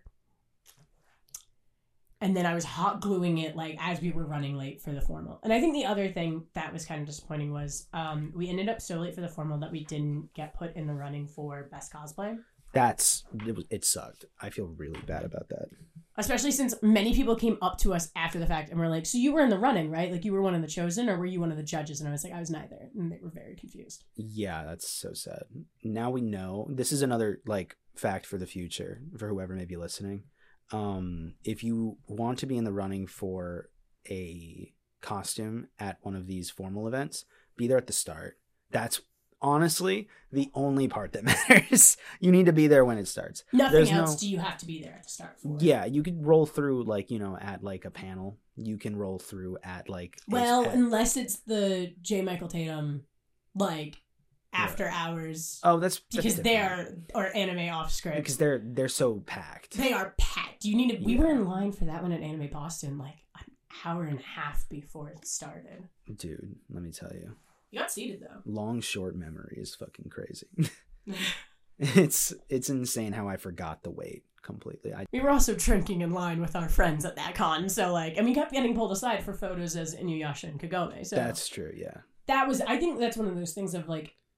And then I was hot gluing it like as we were running late for the formal. And I think the other thing that was kind of disappointing was we ended up so late for the formal that we didn't get put in the running for best cosplay. It sucked. I feel really bad about that. Especially since many people came up to us after the fact and were like, so you were in the running, right? Like you were one of the chosen or were you one of the judges? And I was like, I was neither. And they were very confused. Yeah, that's so sad. Now we know. This is another like fact for the future for whoever may be listening. If you want to be in the running for a costume at one of these formal events, be there at the start. That's honestly the only part that matters. You need to be there when it starts. Nothing else do you have to be there at the start for. Yeah, you could roll through like, at like a panel. You can roll through at like unless it's the J. Michael Tatum like after hours. Oh, that's because they're or anime off script. Because they're so packed. They are packed. You need to we were in line for that one at Anime Boston like an hour and a half before it started. Dude, let me tell you. You got seated though. Long short memory is fucking crazy. It's insane how I forgot the wait completely. We were also drinking in line with our friends at that con, so like, and we kept getting pulled aside for photos as Inuyasha and Kagome. So that's true, yeah. That was, I think that's one of those things of like,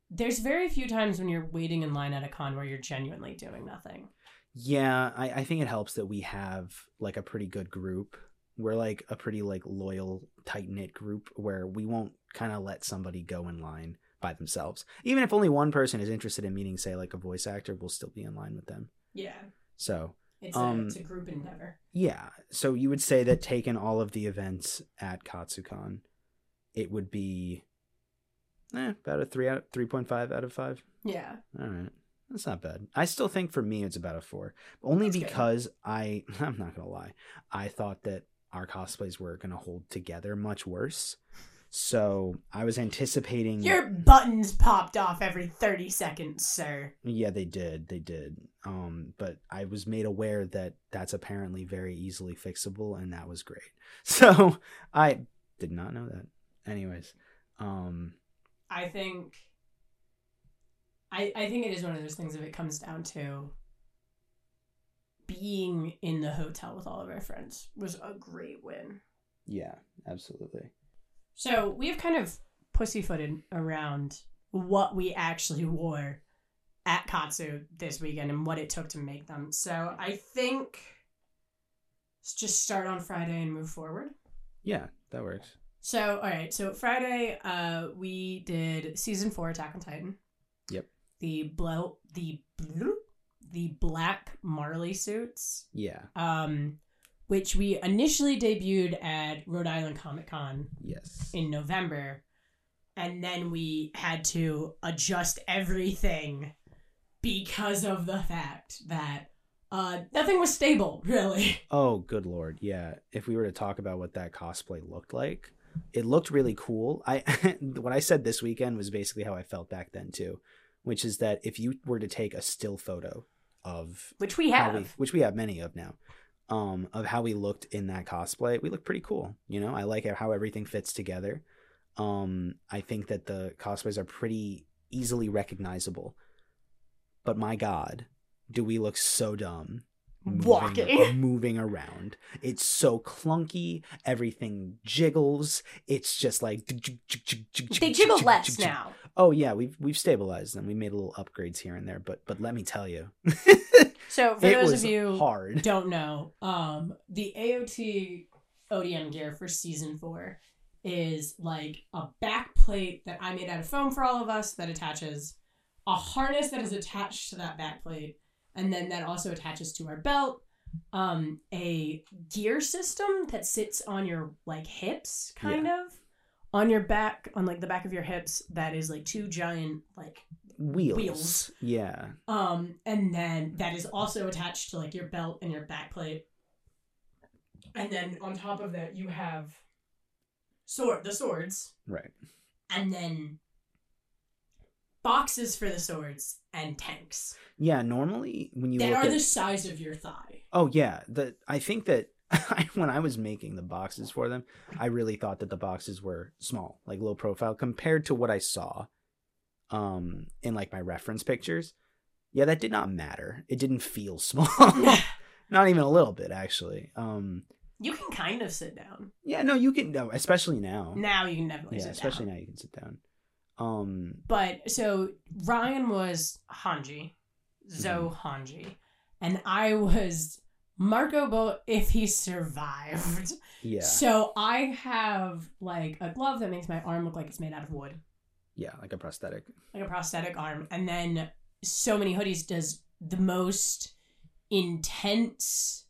there's very few times when you're waiting in line at a con where you're genuinely doing nothing. Yeah, I think it helps that we have like a pretty good group. We're like a pretty like loyal, tight-knit group where we won't kind of let somebody go in line by themselves. Even if only one person is interested in meeting, say, like a voice actor, we'll still be in line with them. Yeah. So It's a group endeavor. yeah. So you would say that taking all of the events at Katsucon, it would be about a 3.5 out of 5. Yeah. All right. That's not bad. I still think for me it's about a 4. Only That's because I'm not going to lie. I thought that our cosplays were going to hold together much worse. So I was anticipating... Your buttons popped off every 30 seconds, sir. Yeah, they did. But I was made aware that that's apparently very easily fixable, and that was great. So I did not know that. Anyways, I think it is one of those things if it comes down to being in the hotel with all of our friends was a great win. yeah, absolutely. So we have kind of pussyfooted around what we actually wore at Katsu this weekend and what it took to make them. So I think let's just start on Friday and move forward. Yeah, that works. So, all right. So Friday, we did season 4 Attack on Titan. Yep. The black Marley suits. Yeah. Which we initially debuted at Rhode Island Comic Con Yes. in November, and then we had to adjust everything because of the fact that nothing was stable, really. Oh, good Lord. Yeah. If we were to talk about what that cosplay looked like, it looked really cool. What I said this weekend was basically how I felt back then too, which is that if you were to take a still photo of Which we have. which we have many of now, of how we looked in that cosplay, we look pretty cool. You know, I like how everything fits together. I think that the cosplays are pretty easily recognizable, but my God, do we look so dumb moving around. It's so clunky. Everything jiggles. It's just like They jiggle less now. Oh yeah, we've stabilized them. We made little upgrades here and there, but let me tell you. So for those of you hard. who don't know, the AOT ODM gear for season 4 is like a back plate that I made out of foam for all of us that attaches a harness that is attached to that back plate, and then that also attaches to our belt. A gear system that sits on your like hips, kind of on your back, on like the back of your hips. That is like 2 giant like wheels. Yeah. And then that is also attached to like your belt and your back plate. And then on top of that, you have the swords. Right. And then boxes for the swords and tanks. Yeah, normally when you that look are at... the size of your thigh. Oh yeah, I think that when I was making the boxes for them, I really thought that the boxes were small, like low profile compared to what I saw in like my reference pictures. Yeah, that did not matter. It didn't feel small. Not even a little bit, actually. You can kind of sit down. Yeah, no, you can, no, especially now. Now you can definitely sit especially down. now you can sit down. But so Ryan was Hanji, Zoe Hanji, and I was Marco Bo if he survived. Yeah. So I have like a glove that makes my arm look like it's made out of wood. Yeah, like a prosthetic. Like a prosthetic arm. And then So Many Hoodies does the most intense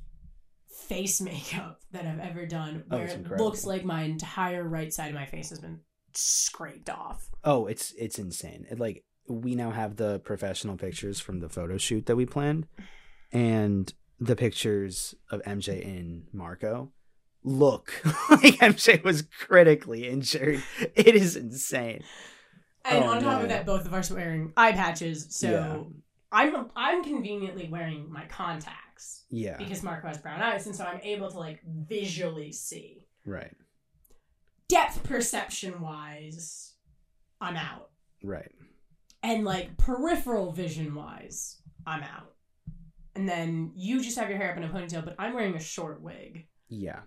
face makeup that I've ever done, where it's it incredible. looks like my entire right side of my face has been scraped off. Oh, it's insane. Like, we now have the professional pictures from the photo shoot that we planned, and the pictures of MJ and Marco look like MJ was critically injured. It is insane. And on top of that, both of us wearing eye patches, so Yeah. I'm conveniently wearing my contacts. Yeah. Because Marco has brown eyes, and so I'm able to like visually see. Right. Depth perception wise, I'm out. Right. And like peripheral vision wise, I'm out. And then you just have your hair up in a ponytail, but I'm wearing a short wig. Yeah.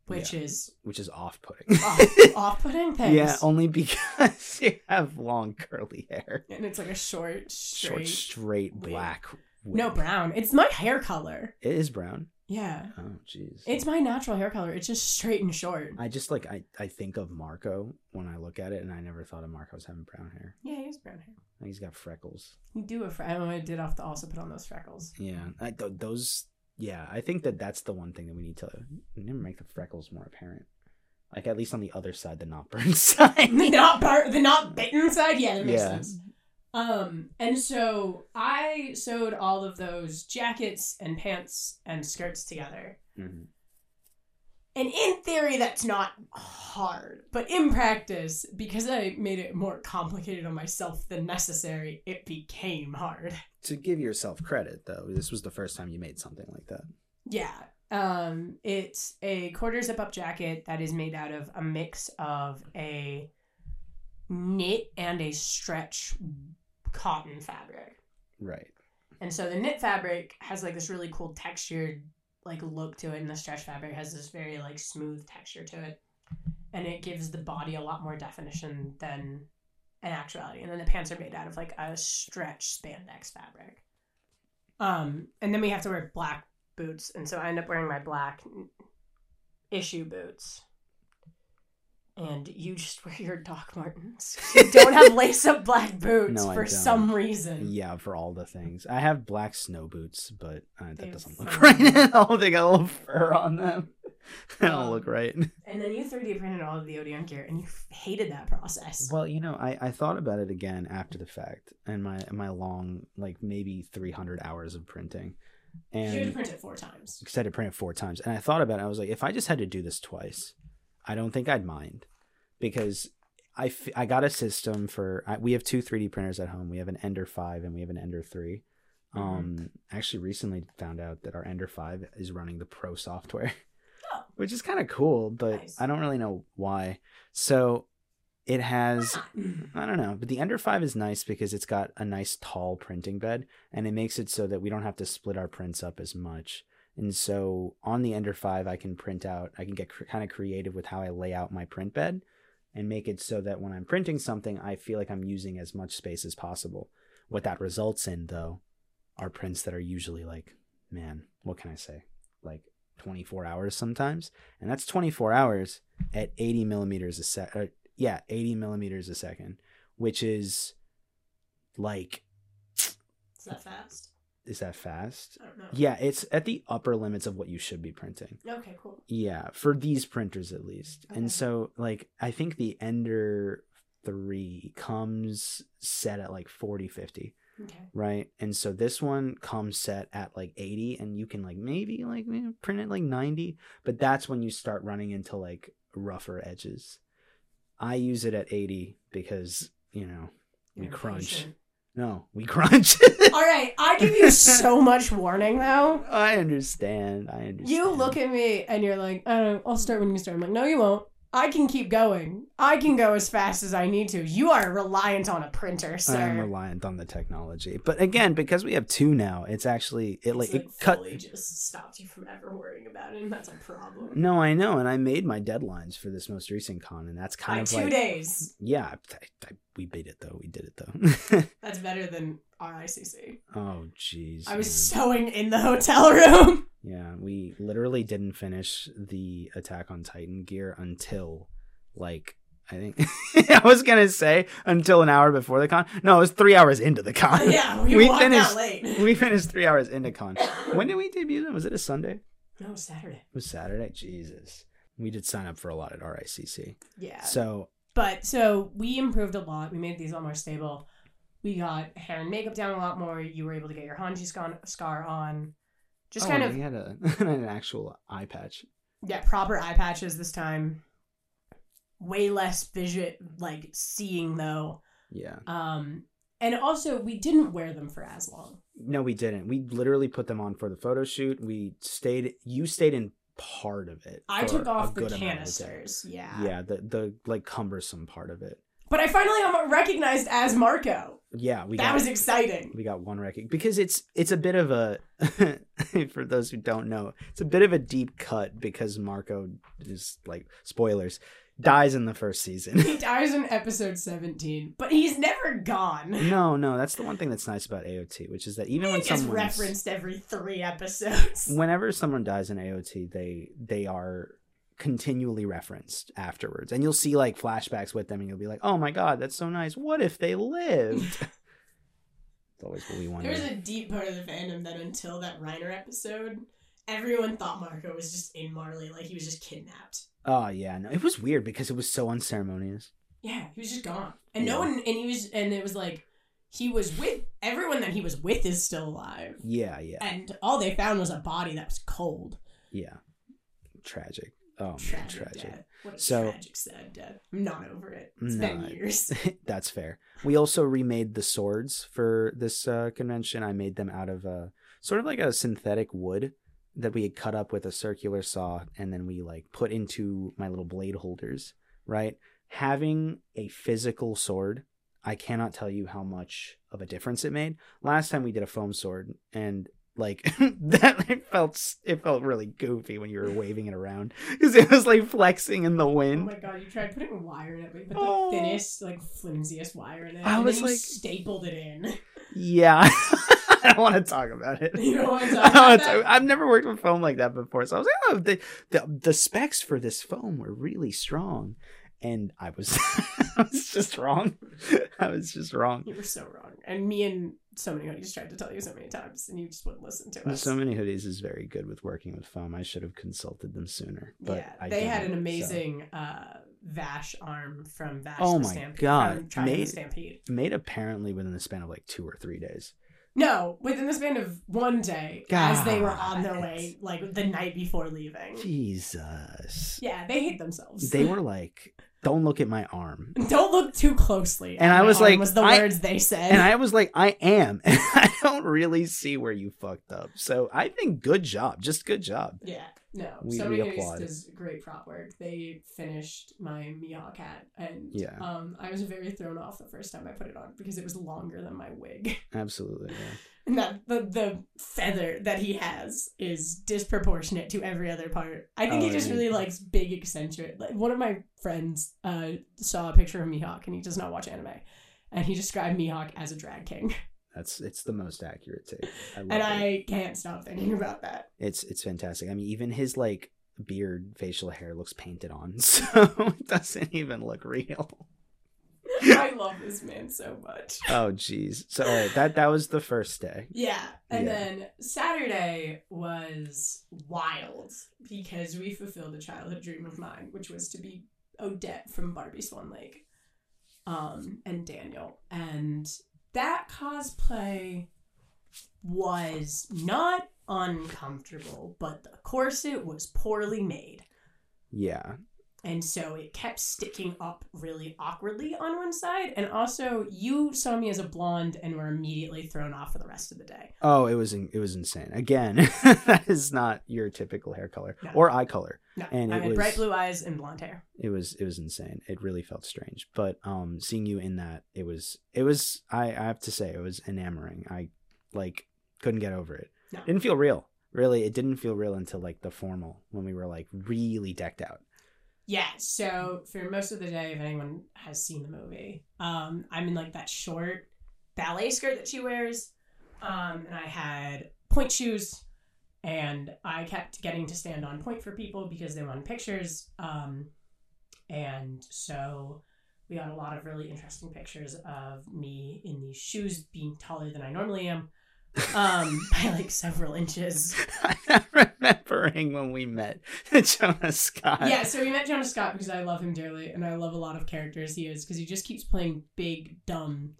which is off-putting. off-putting. Thanks. Yeah, only because you have long curly hair. And it's like a short, straight black wig. No, brown. It's my hair color. It is brown. Yeah. Oh, jeez. It's my natural hair color. It's just straight and short. I just I think of Marco when I look at it, and I never thought of Marco as having brown hair. Yeah, he has brown hair. He's got freckles. You do have I did have to also put on those freckles. Yeah, those. Yeah, I think that's the one thing that we need to make the freckles more apparent. Like at least on the other side, the not burned side. the not bitten side. Yeah, that makes sense. And so I sewed all of those jackets and pants and skirts together. Mm-hmm. And in theory, that's not hard. But in practice, because I made it more complicated on myself than necessary, it became hard. To give yourself credit, though, this was the first time you made something like that. Yeah. It's a quarter zip-up jacket that is made out of a mix of a knit and a stretch cotton fabric. Right. And so the knit fabric has like this really cool textured like look to it, and the stretch fabric has this very like smooth texture to it, and it gives the body a lot more definition than in actuality. And then the pants are made out of like a stretch spandex fabric. And then we have to wear black boots, and so I end up wearing my black issue boots. And you just wear your Doc Martens. You don't have lace-up black boots for some reason. Yeah, for all the things. I have black snow boots, but that doesn't look fun. right at all. They got a little fur on them. They don't look right. And then you 3D printed all of the Odeon gear, and you hated that process. Well, I thought about it again after the fact, and my long, like maybe 300 hours of printing. And you had to print it 4 times. Because I had to print it 4 times. And I thought about it. I was like, if I just had to do this twice, I don't think I'd mind. Because I got a system for... we have 2 3D printers at home. We have an Ender 5 and we have an Ender 3. Actually recently found out that our Ender 5 is running the Pro software. Oh. Which is kind of cool, but nice. I don't really know why. So it has... I don't know. But the Ender 5 is nice because it's got a nice tall printing bed. And it makes it so that we don't have to split our prints up as much. And so on the Ender 5, I can print out... I can get kind of creative with how I lay out my print bed. And make it so that when I'm printing something, I feel like I'm using as much space as possible. What that results in, though, are prints that are usually like, man, what can I say? Like 24 hours sometimes. And that's 24 hours at 80 millimeters a second. 80 millimeters a second, which is like... Is that fast? Is that fast? I don't know. Yeah, it's at the upper limits of what you should be printing. Okay, cool. Yeah, for these printers at least. Okay. And so, like, I think the Ender 3 comes set at like 40, 50. Okay. Right? And so this one comes set at like 80, and you can like maybe print it like 90, but that's when you start running into like rougher edges. I use it at 80 because, we crunch. Patient. No, we crunch. All right, I give you so much warning, though. I understand. You look at me and you're like, I don't know, I'll start when you start. I'm like, no, you won't. I can keep going. I can go as fast as I need to. You are reliant on a printer, sir. I'm reliant on the technology. But again, because we have 2 now, it's actually... It fully just stopped you from ever worrying about it, and that's a problem. No, I know, and I made my deadlines for this most recent con, and that's kind of 2 days. Yeah, we beat it, though. We did it, though. That's better than RICC. Oh, jeez. I was sewing in the hotel room. Yeah, we literally didn't finish the Attack on Titan gear until, like, I think... I was going to say until an hour before the con. No, it was 3 hours into the con. Yeah, we walked out late. We finished 3 hours into con. When did we debut them? Was it a Sunday? No, it was Saturday. It was Saturday? Jesus. We did sign up for a lot at RICC. Yeah. So we improved a lot. We made these a lot more stable. We got hair and makeup down a lot more. You were able to get your Hanji scar on. Just kind of... We had an actual eye patch. Yeah, proper eye patches this time. Way less seeing, though. Yeah. And also, we didn't wear them for as long. No, we didn't. We literally put them on for the photo shoot. You stayed in part of it. I took off the canisters. Yeah. Yeah, the like cumbersome part of it. But I finally got recognized as Marco. Yeah, that was exciting. We got one recognition because it's a bit of a for those who don't know, it's a bit of a deep cut because Marco is like spoilers dies in the first season. He dies in episode 17, but he's never gone. No, that's the one thing that's nice about AOT, which is that even when someone's referenced every 3 episodes. Whenever someone dies in AOT, they are continually referenced afterwards, and you'll see like flashbacks with them and you'll be like, oh my god, that's so nice, what if they lived? It's always what we wonder. There's a deep part of the fandom that until that Reiner episode, everyone thought Marco was just in Marley, like he was just kidnapped. Oh yeah, no, it was weird because it was so unceremonious. Yeah, he was just gone, and no one, and it was like he was with everyone that he was with is still alive. Yeah, and all they found was a body that was cold. Yeah, tragic. Oh, tragic. Death. What a tragic, sad death. I'm not over it. It's been years. That's fair. We also remade the swords for this convention. I made them out of sort of like a synthetic wood that we had cut up with a circular saw, and then we like put into my little blade holders, right? Having a physical sword, I cannot tell you how much of a difference it made. Last time we did a foam sword, and like that it felt really goofy when you were waving it around because it was like flexing in the wind. Oh my god, you tried putting a wire in it, but you put the thinnest, like flimsiest wire in it. I was then you like stapled it in. Yeah. I don't want to talk about it. You don't want to talk about that? I've never worked with foam like that before, so I was like, oh, the specs for this foam were really strong. And I was just wrong. I was just wrong. You were so wrong. And me and So Many Hoodies tried to tell you so many times, and you just wouldn't listen to us. So Many Hoodies is very good with working with foam. I should have consulted them sooner. But yeah, they had an amazing Vash arm from Vash the the Stampede. Oh my god. The Stampede. Made apparently within the span of like 2 or 3 days. No, within the span of 1 day, as they were on their way, like the night before leaving. Jesus. Yeah, they hate themselves. They were like, don't look at my arm. Don't look too closely. And I was like, was the words they said. And I was like, I am. And I don't really see where you fucked up. So I think good job. Just good job. Yeah. No. We applaud. Does great prop work. They finished my Mihawk hat, and I was very thrown off the first time I put it on because it was longer than my wig. Absolutely, yeah. And that the feather that he has is disproportionate to every other part. I think he just really likes big eccentric. Like one of my friends saw a picture of Mihawk, and he does not watch anime, and he described Mihawk as a drag king. It's the most accurate take. I can't stop thinking about that. It's fantastic. I mean, even his like beard, facial hair looks painted on, so it doesn't even look real. I love this man so much. Oh geez. So all right, that was the first day. Yeah. And then Saturday was wild because we fulfilled a childhood dream of mine, which was to be Odette from Barbie Swan Lake. And Daniel. And that cosplay was not uncomfortable, but the corset was poorly made. Yeah. And so it kept sticking up really awkwardly on one side. And also, you saw me as a blonde and were immediately thrown off for the rest of the day. Oh, it was insane. Again, that is not your typical hair color or eye color. No, and I had bright blue eyes and blonde hair. It was insane. It really felt strange. But seeing you in that, it was. I have to say, it was enamoring. I like couldn't get over it. No. It didn't feel real. Really, it didn't feel real until like the formal when we were like really decked out. Yeah, so for most of the day, if anyone has seen the movie, I'm in like that short ballet skirt that she wears, and I had point shoes, and I kept getting to stand on point for people because they wanted pictures, and so we got a lot of really interesting pictures of me in these shoes being taller than I normally am. By like several inches. I'm remembering when we met Jonah Scott. Yeah, so we met Jonah Scott because I love him dearly, and I love a lot of characters he is because he just keeps playing big, dumb,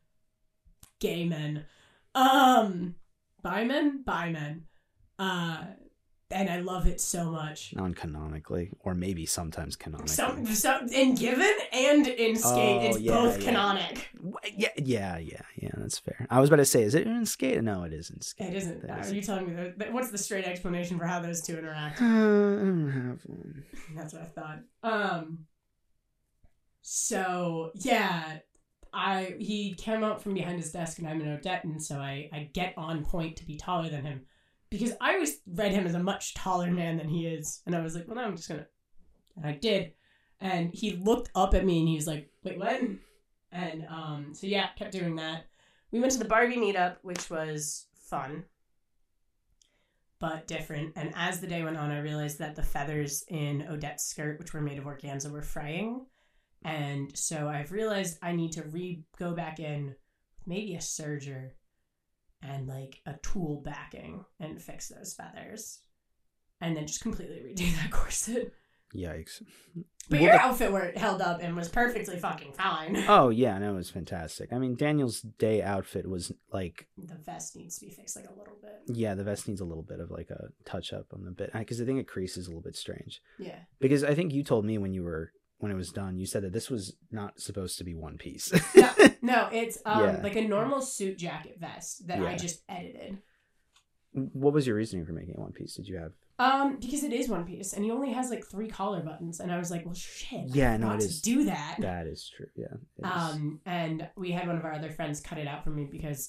gay men. Bi men. And I love it so much. Non-canonically, or maybe sometimes canonically. Some in Given and in Skate, it's both canonic. Yeah, that's fair. I was about to say, is it in Skate? No, it isn't Skate. It isn't. Are you telling me what's the straight explanation for how those two interact? I don't have one. That's what I thought. So he came out from behind his desk, and I'm an Odette, and so I get on point to be taller than him, because I always read him as a much taller man than he is, and I was like, well, no, I'm just gonna, and I did, and he looked up at me and he was like, wait, what? And kept doing that. We went to the Barbie meetup, which was fun, but different. And as the day went on, I realized that the feathers in Odette's skirt, which were made of organza, were fraying. And so I've realized I need to go back in with maybe a serger and like a tool backing and fix those feathers. And then just completely redo that corset. Yikes. But your outfit held up and was perfectly fucking fine. Oh, yeah, no, it was fantastic. I mean, Daniel's day outfit was like... The vest needs to be fixed like a little bit. Yeah, the vest needs a little bit of like a touch-up on the bit. Because I think it creases a little bit strange. Yeah. Because I think you told me when it was done, you said that this was not supposed to be one piece. No, it's like a normal suit jacket vest that I just edited. What was your reasoning for making it one piece? Did you have... Because it is one piece, and he only has like 3 collar buttons, and I was like, well, shit. Yeah, no, it is. To do that. That is true. Yeah. And we had one of our other friends cut it out for me because,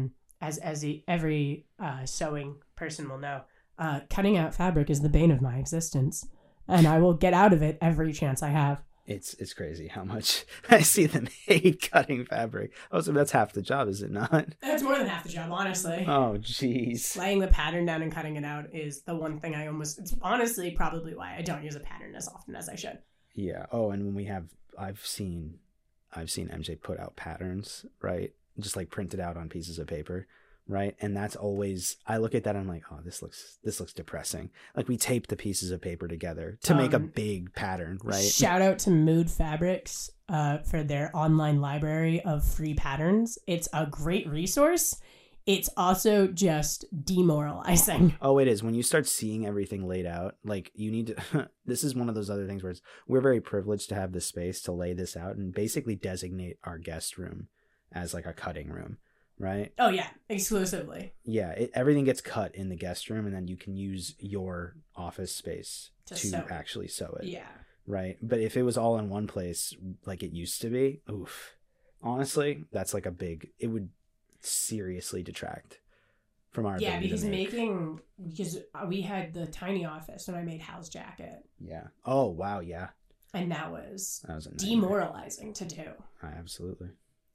as every sewing person will know, cutting out fabric is the bane of my existence, and I will get out of it every chance I have. It's crazy how much I see them hate cutting fabric. Also, that's half the job, is it not? That's more than half the job, honestly. Oh, jeez. Laying the pattern down and cutting it out is the one thing it's honestly probably why I don't use a pattern as often as I should. Yeah. Oh, and when I've seen MJ put out patterns, right? Just like printed out on pieces of paper. Right. And that's always, I look at that and I'm like, oh, this looks depressing. Like we tape the pieces of paper together to make a big pattern. Right. Shout out to Mood Fabrics for their online library of free patterns. It's a great resource. It's also just demoralizing. Oh, it is. When you start seeing everything laid out, like you need to, this is one of those other things where we're very privileged to have the space to lay this out and basically designate our guest room as like a cutting room. Right? Oh, yeah. Exclusively. Yeah. Everything gets cut in the guest room, and then you can use your office space to actually sew it. Yeah. Right? But if it was all in one place like it used to be, oof. Honestly, that's like it would seriously detract from our ability to make. Because we had the tiny office when I made Hal's jacket. Yeah. Oh, wow. Yeah. And that was a demoralizing to do. Absolutely.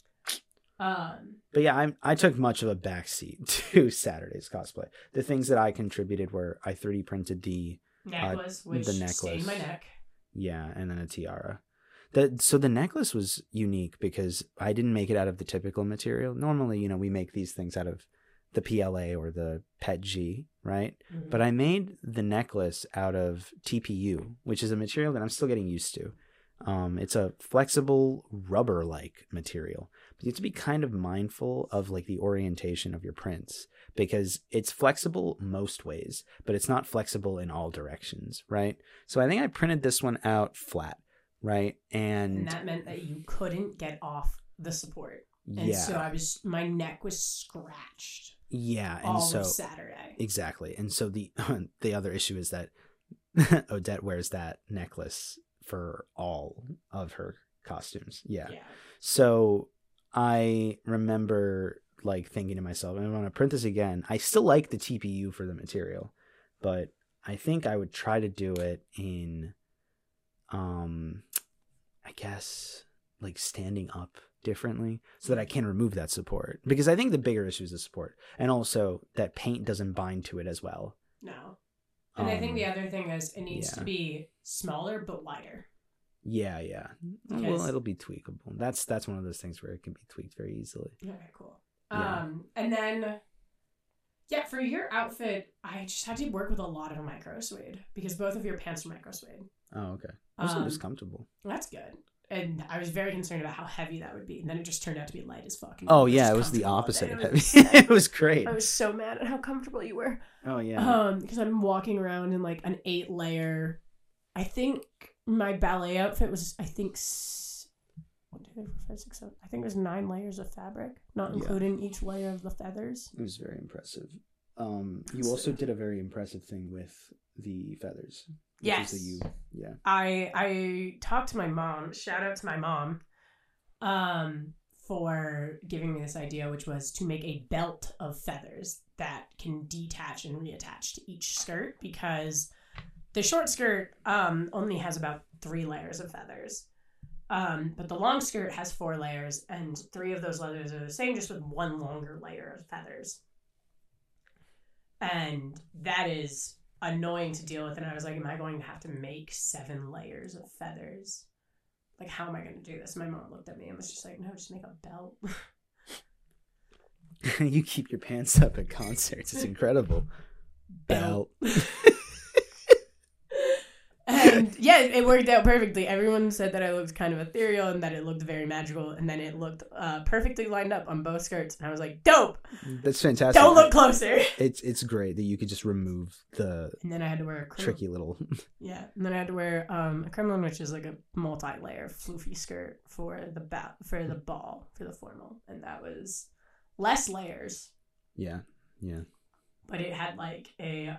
But yeah, I took much of a backseat to Saturday's cosplay. The things that I contributed were I 3D printed the necklace, which stained my neck. Yeah, and then a tiara. So the necklace was unique because I didn't make it out of the typical material. Normally, we make these things out of the PLA or the PETG, right? Mm-hmm. But I made the necklace out of TPU, which is a material that I'm still getting used to. It's a flexible rubber-like material, but you have to be kind of mindful of like the orientation of your prints because it's flexible most ways, but it's not flexible in all directions, right? So I think I printed this one out flat, right? And that meant that you couldn't get off the support. And so my neck was scratched. Yeah, and all so of Saturday. Exactly. And so the other issue is that Odette wears that necklace for all of her costumes. Yeah. So I remember like thinking to myself, I want to print this again. I still like the TPU for the material, but I think I would try to do it in, I guess like standing up differently so that I can remove that support, because I think the bigger issue is the support and also that paint doesn't bind to it as well. No. And I think the other thing is it needs to be smaller but wider. Yeah. Well, it'll be tweakable. That's one of those things where it can be tweaked very easily. Okay, cool. And then, for your outfit, I just had to work with a lot of micro suede because both of your pants are micro suede. Oh, okay. Also just comfortable. That's good. And I was very concerned about how heavy that would be. And then it just turned out to be light as fuck. Oh, yeah. It was the opposite of heavy. It was great. I was so mad at how comfortable you were. Oh, yeah. Because I'm walking around in like an 8-layer. I think my ballet outfit was, 1, 2, 3, 4, 5, 6, 7. I think it was 9 layers of fabric, not including each layer of the feathers. It was very impressive. You also did a very impressive thing with the feathers. Yes. Yeah. I talked to my mom. Shout out to my mom. For giving me this idea, which was to make a belt of feathers that can detach and reattach to each skirt, because the short skirt only has about 3 layers of feathers. But the long skirt has 4 layers, and 3 of those layers are the same, just with 1 longer layer of feathers. And that is annoying to deal with. And I was like, am I going to have to make 7 layers of feathers? Like, how am I going to do this? My mom looked at me and was just like, no, just make a belt. You keep your pants up at concerts. It's incredible. Belt. And yeah, it worked out perfectly. Everyone said that I looked kind of ethereal and that it looked very magical. And then it looked perfectly lined up on both skirts. And I was like, dope. That's fantastic. Don't look closer. It's great that you could just remove the And then I had to wear a tricky little... Yeah. And then I had to wear a Kremlin, which is like a multi-layer floofy skirt for the ball, for the formal. And that was less layers. Yeah. But it had like a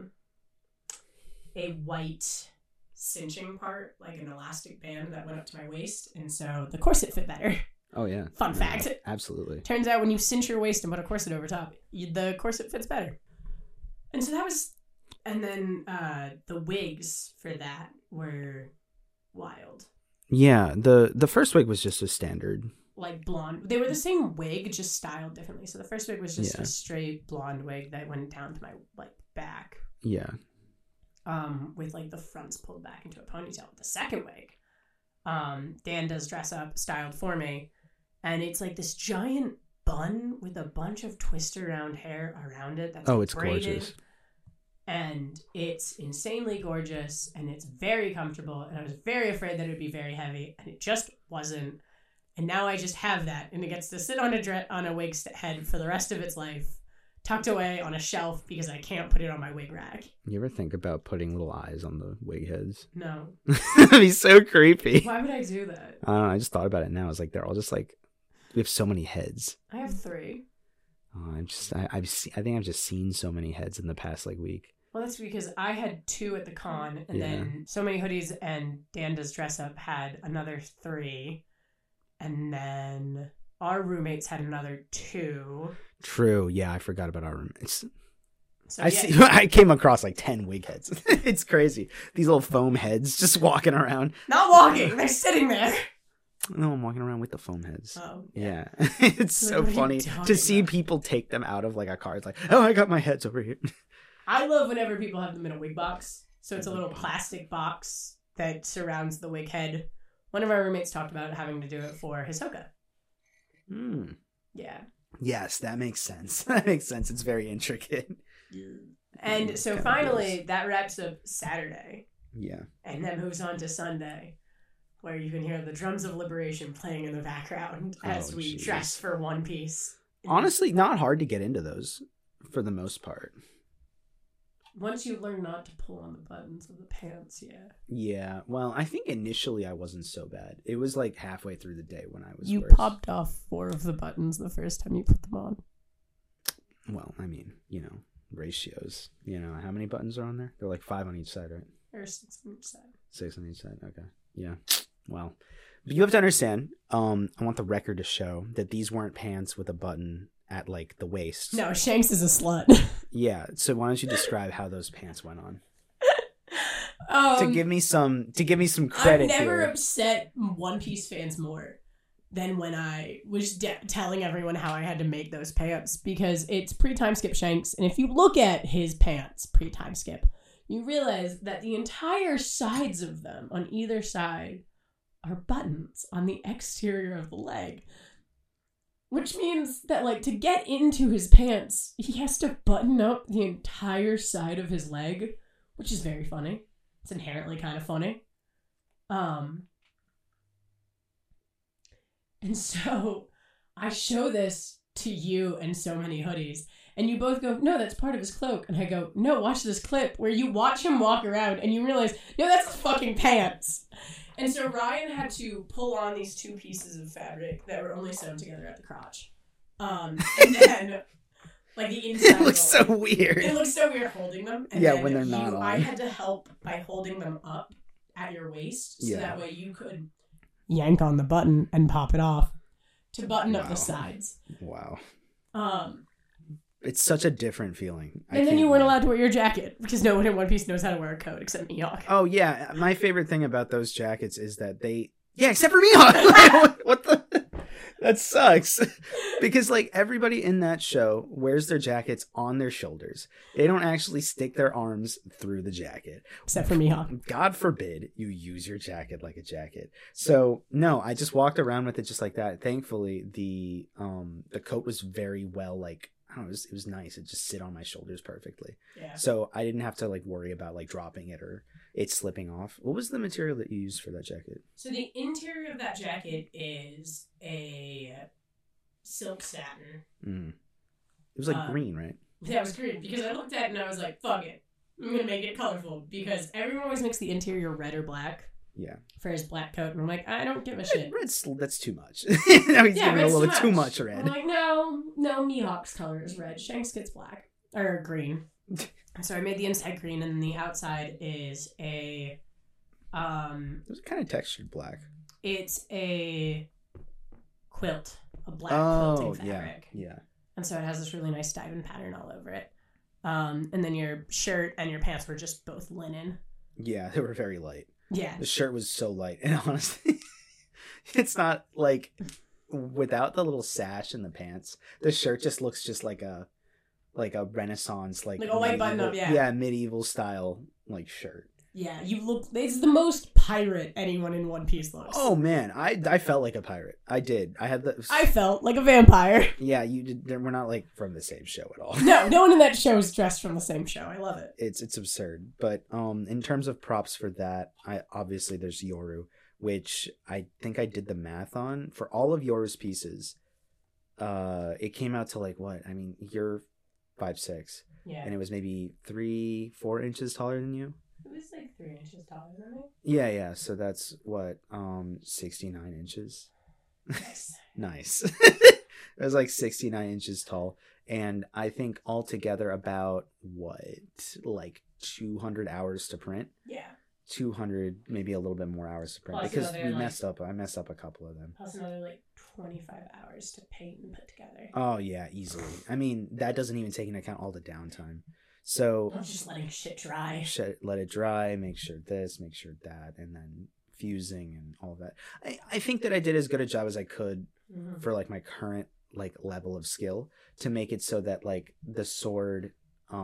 white cinching part, like an elastic band that went up to my waist, and so the corset fit better. Oh yeah. Fun fact. Absolutely. Turns out when you cinch your waist and put a corset over top, the corset fits better. And so that was, and then the wigs for that were wild. Yeah, the first wig was just a standard, like blonde. They were the same wig, just styled differently. So the first wig was just a straight blonde wig that went down to my like back. Yeah. With like the fronts pulled back into a ponytail. The second wig, Dan does dress up, styled for me, and it's like this giant bun with a bunch of twist around hair around it. That's it's braided, gorgeous, and it's insanely gorgeous, and it's very comfortable. And I was very afraid that it would be very heavy, and it just wasn't. And now I just have that, and it gets to sit on a wig head for the rest of its life, tucked away on a shelf because I can't put it on my wig rack. You ever think about putting little eyes on the wig heads? No. That'd be so creepy. Why would I do that? I don't know. I just thought about it now. It's like they're all just like, we have so many heads. I have 3. Oh, I think I've just seen so many heads in the past like week. Well, that's because I had 2 at the con, and then So Many Hoodies and Dan Does Dress Up had another 3, and then our roommates had another 2. True. Yeah, I forgot about our roommates. So, I came across like 10 wig heads. It's crazy. These little foam heads just walking around. Not walking. They're sitting there. No, I'm walking around with the foam heads. Oh. Yeah. It's so funny to see people take them out of like a car. It's like, oh, I got my heads over here. I love whenever people have them in a wig box. So it's a little plastic box that surrounds the wig head. One of our roommates talked about having to do it for Hisoka. Yeah. Yes, that makes sense. That makes sense. It's very intricate. And so finally, that wraps up Saturday. Yeah. And then moves on to Sunday, where you can hear the drums of liberation playing in the background as we dress for One Piece. Honestly, not hard to get into those for the most part. Once you learn not to pull on the buttons of the pants, yeah. Yeah, well, I think initially I wasn't so bad. It was like halfway through the day when I was You worse. popped off 4 of the buttons the first time you put them on. Well, I mean, ratios. How many buttons are on there? They're like 5 on each side, right? Or 6 on each side. 6 on each side, okay. Yeah, well, you have to understand, I want the record to show that these weren't pants with a button at like the waist. No, Shanks is a slut. Yeah, so why don't you describe how those pants went on? To give me some credit. I've never here. upset One Piece fans more than when I was telling everyone how I had to make those pants, because it's pre-time skip Shanks, and if you look at his pants pre-time skip, you realize that the entire sides of them on either side are buttons on the exterior of the leg. Which means that, like, to get into his pants, he has to button up the entire side of his leg, which is very funny. It's inherently kind of funny. And so I show this to you and So Many Hoodies, and you both go, no, that's part of his cloak. And I go, no, watch this clip where you watch him walk around and you realize, no, that's his fucking pants. And so Ryan had to pull on these 2 pieces of fabric that were only sewn together at the crotch. And then Like the inside. It looks so only. weird. It looks so weird holding them. And Yeah, then when they're not I on. had to help by holding them up at your waist, so Yeah. that way you could yank on the button and pop it off to button up Wow. the sides. Wow. Um, It's such a different feeling. and then you weren't allowed to wear your jacket because no one in One Piece knows how to wear a coat except Mihawk. Oh, yeah. My favorite thing about those jackets is that they... Yeah, except for Mihawk! What the... That sucks. Because, like, everybody in that show wears their jackets on their shoulders. They don't actually stick their arms through the jacket. Except for Mihawk. God forbid you use your jacket like a jacket. So, no, I just walked around with it just like that. Thankfully, the coat was very well, like... I don't know, it was nice. It just sit on my shoulders perfectly. Yeah. So I didn't have to like worry about like dropping it or it slipping off. What was the material that you used for that jacket? So the interior of that jacket is a silk satin. It was like green, right? Yeah, it was green because I looked at it and I was like, fuck it. I'm going to make it colorful because everyone always makes the interior red or black Yeah. for his black coat. And I'm like, I don't give a shit. That's too much. Now he's giving a red's little bit too much red. I'm like, no, Mihawk's color is red. Shanks gets black. Or green. So I made the inside green and then the outside is a... It was kind of textured black. It's a quilt. A black Oh, quilting yeah. fabric. Yeah. And so it has this really nice diamond pattern all over it. And then your shirt and your pants were just both linen. Yeah, they were very light. Yeah. The shirt was so light. And honestly, it's not like without the little sash in the pants, the shirt just looks just like a Renaissance, like a white button up, yeah. Yeah, medieval style like shirt. Yeah, you look... It's the most pirate anyone in One Piece looks. Oh man, I felt like a pirate. I did. I had the. I felt like a vampire. Yeah, you did. We're not like from the same show at all. No one in that show is dressed from the same show. I love it. It's absurd. But in terms of props for that, obviously there's Yoru, which I think I did the math on for all of Yoru's pieces. It came out to like what? I mean, you're 5'6", Yeah. and it was maybe 3-4 inches taller than you. It was like 3 inches taller than me. Yeah. So that's what 69 inches. Nice. Nice. It was like 69 inches tall. And I think altogether about like 200 hours to print? Yeah. 200, maybe a little bit more hours to print. Plus because another, we like- messed up. I messed up a couple of them. Plus another like 25 hours to paint and put together. Oh, yeah, easily. I mean, that doesn't even take into account all the downtime. So I'm just letting shit dry. let it dry, make sure this, make sure that, and then fusing and all that. I think that I did as good a job as I could Mhm. for like my current like level of skill to make it so that like the sword,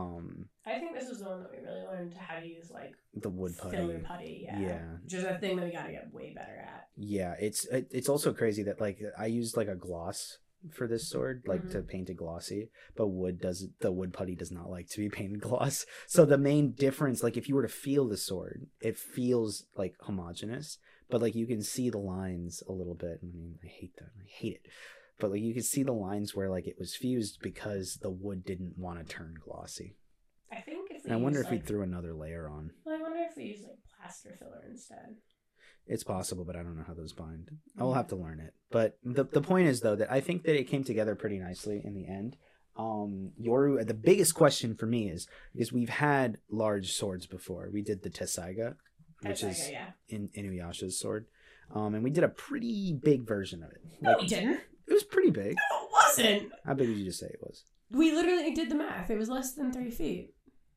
I think this was the one that we really learned how to use like the wood filler putty. putty. Yeah. Yeah. Which is a thing that we gotta get way better at. Yeah, it's also crazy that like I used like a gloss for this sword, like Mhm. to paint it glossy, but the wood putty does not like to be painted gloss. So the main difference, like if you were to feel the sword, it feels like homogeneous, but like you can see the lines a little bit. I mean, I hate that. I hate it. But like you can see the lines where like it was fused because the wood didn't want to turn glossy. I think if we And I wonder use, if we like, threw another layer on. I wonder if we use like plaster filler instead. It's possible, but I don't know how those bind. I'll have to learn it. But the point is, though, that I think that it came together pretty nicely in the end. Yoru, the biggest question for me is because we've had large swords before. We did the Tessaiga, which That's is like, yeah. in Inuyasha's sword. And we did a pretty big version of it. No, Like, we didn't. it was pretty big. No, it wasn't. How big did you just say it was? We literally did the math. It was less than 3 feet.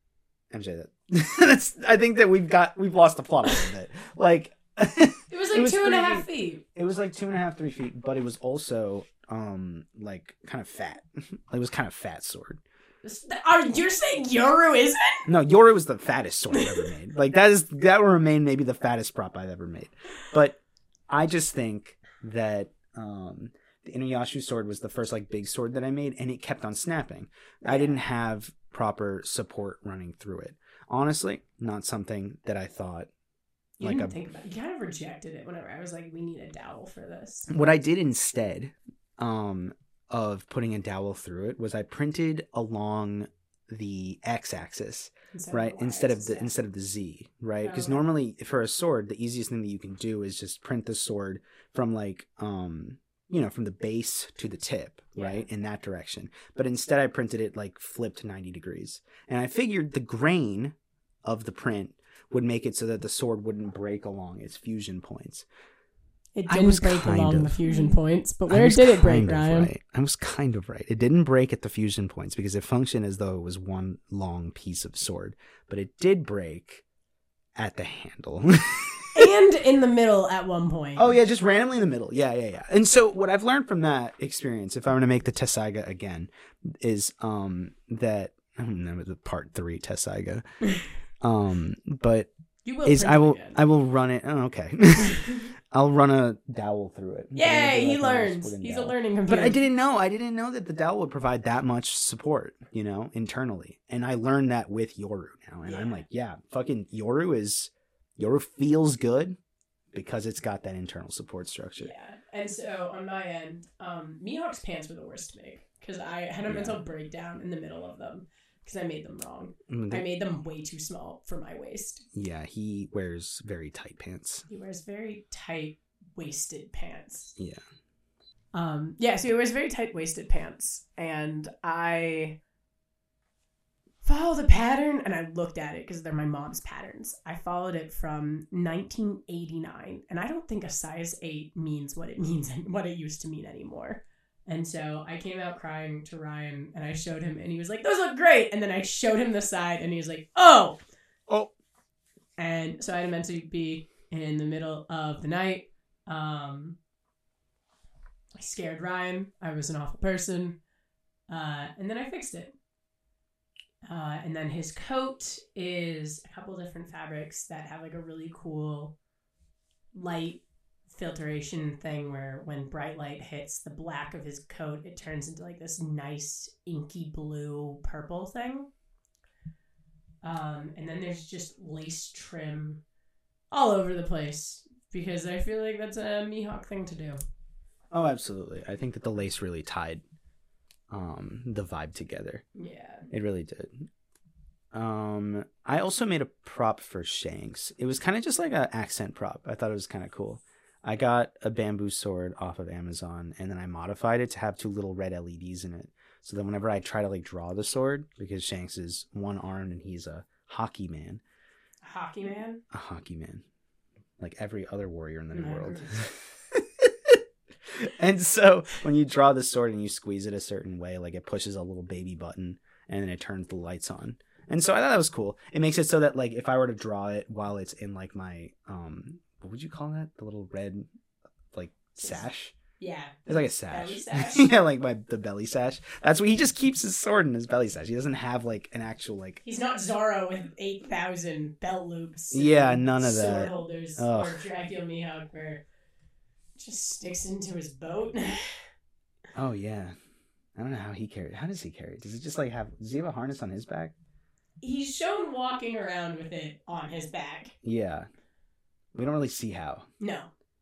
MJ, that's. I think that we've lost the plot a little bit. Like. It was like It was 2.5 pretty- feet. It was like 2.5, 3 feet, but it was also like kind of fat. It was kind of fat sword. You're saying Yoru isn't? No, Yoru was the fattest sword I've ever made. Like that will remain maybe the fattest prop I've ever made. But I just think that the Inuyasha sword was the first like big sword that I made, and it kept on snapping. I didn't have proper support running through it. Honestly, not something that I thought. You Like didn't a- think about it. You kind of rejected it whenever I was like, we need a dowel for this. What I did instead of putting a dowel through it was I printed along the x-axis, right, instead of the z, right? Because Okay. normally for a sword, the easiest thing that you can do is just print the sword from like from the base to the tip, Yeah. right? In that direction. But instead I printed it like flipped 90 degrees. And I figured the grain of the print would make it so that the sword wouldn't break along its fusion points. It I didn't was break kind along of- the fusion points, but I where was did it break, kind of Ryan? right. I was kind of right. It didn't break at the fusion points because it functioned as though it was one long piece of sword. But it did break at the handle. And in the middle at one point. Oh yeah, just randomly in the middle. Yeah. And so what I've learned from that experience, if I were to make the Tessaiga again, is that I don't know the part 3 Tessaiga. But You will is print I it will again. I will run it. Oh, okay. I'll run a dowel through it. Yay, he Like a learns. wooden He's a dowel. learning computer. But I didn't know that the dowel would provide that much support, internally. And I learned that with Yoru now. And I'm Yeah. like, yeah, fucking Yoru feels good because it's got that internal support structure. Yeah, and so on my end, Mihawk's pants were the worst to make because I had a Yeah. mental breakdown in the middle of them because I made them wrong. Mm, I made them way too small for my waist. Yeah, he wears very tight pants. He wears very tight waisted pants. Yeah. So he wears very tight waisted pants, and I follow the pattern, and I looked at it because they're my mom's patterns. I followed it from 1989, and I don't think a size 8 means what it means, what it used to mean anymore. And so I came out crying to Ryan, and I showed him, and he was like, "Those look great." And then I showed him the side, and he was like, "Oh." And so I had meant to be in the middle of the night. I scared Ryan. I was an awful person. And then I fixed it. And then his coat is a couple different fabrics that have like a really cool light filtration thing where when bright light hits the black of his coat, it turns into like this nice inky blue purple thing. And then there's just lace trim all over the place because I feel like that's a Mihawk thing to do. Oh, absolutely. I think that the lace really tied the vibe together. Yeah. It really did. I also made a prop for Shanks. It was kind of just like an accent prop. I thought it was kind of cool. I got a bamboo sword off of Amazon, and then I modified it to have 2 little red LEDs in it. So then whenever I try to like draw the sword, because Shanks is one-armed and he's a hockey man. Hockey man? A hockey man. Like every other warrior in the New I World. agree. And so when you draw the sword and you squeeze it a certain way, like it pushes a little baby button and then it turns the lights on. And so I thought that was cool. It makes it so that like if I were to draw it while it's in like my what would you call that? The little red like sash? Yeah. It's like a sash. Belly sash? Yeah, like the belly sash. That's what he just keeps his sword in his belly sash. He doesn't have like an actual like He's not Zoro with 8,000 belt loops. and Yeah, none of sword that. holders Ugh. or Dracula Mihawk where it just sticks into his boat. Oh yeah. I don't know how he carries. How does he carry it? Does he just like does he have a harness on his back? He's shown walking around with it on his back. Yeah. We don't really see how. No.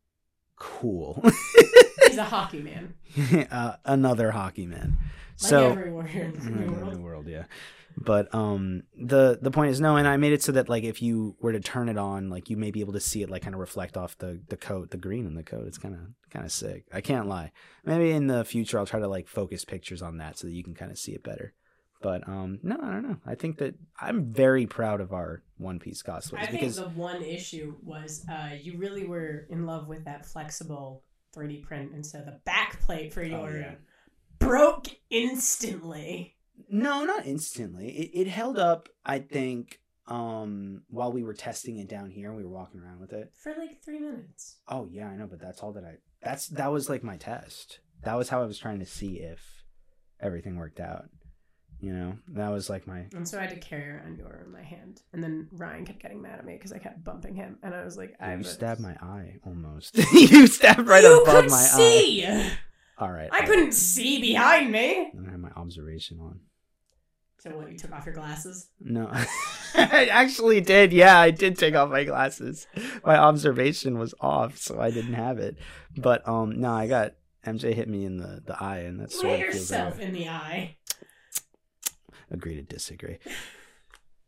Cool. He's a hockey man. Another hockey man. Like So every warrior in the New World. world, yeah. But the point is no, and I made it so that like if you were to turn it on, like you may be able to see it like kind of reflect off the coat, the green in the coat. It's kind of sick. I can't lie. Maybe in the future I'll try to like focus pictures on that so that you can kind of see it better. But no, I don't know. I think that I'm very proud of our One Piece cosplays I think because the one issue was you really were in love with that flexible 3D print, and so the back plate for your yeah. broke instantly. No, not instantly. It held up, I think, while we were testing it down here and we were walking around with it. For like 3 minutes. Oh yeah, I know, but that's all that was like my test. That was how I was trying to see if everything worked out. You know, that was like my. And so I had to carry around Yoru in my hand. And then Ryan kept getting mad at me because I kept bumping him. And I was like, You stabbed my eye almost. You stabbed right you above could my see! eye. All right. I couldn't see behind me. I don't have my observation on. So what, you took off your glasses? No, I actually did. Yeah, I did take off my glasses. My observation was off, so I didn't have it. But no, I got MJ hit me in the eye, and that's Look yourself in the eye. Agree to disagree.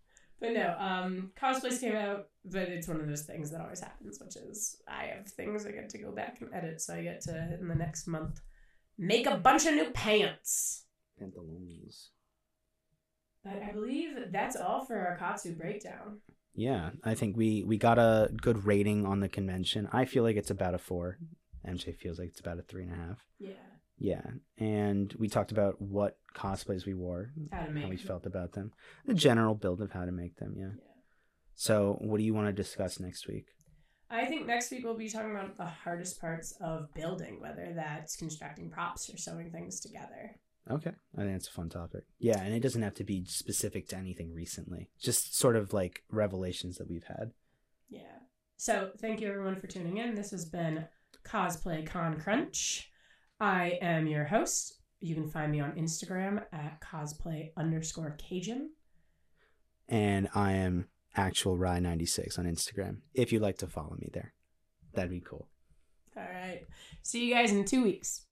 But no, cosplays came out, but it's one of those things that always happens, which is I have things I get to go back and edit, so I get to, in the next month, make a bunch of new pants. Pantalones. But I believe that's all for our Katsu breakdown. Yeah, I think we got a good rating on the convention. I feel like it's about a 4. MJ feels like it's about a 3.5. Yeah. Yeah, and we talked about what cosplays we wore, How to make how we them. felt about them, the general build of how to make them. Yeah. So, what do you want to discuss next week? I think next week we'll be talking about the hardest parts of building, whether that's constructing props or sewing things together. Okay, I think it's a fun topic. Yeah, and it doesn't have to be specific to anything recently. Just sort of like revelations that we've had. Yeah. So thank you everyone for tuning in. This has been Cosplay Con Crunch. I am your host. You can find me on Instagram at cosplay_Cajun. And I am actual Rye96 on Instagram. If you'd like to follow me there, that'd be cool. All right. See you guys in 2 weeks.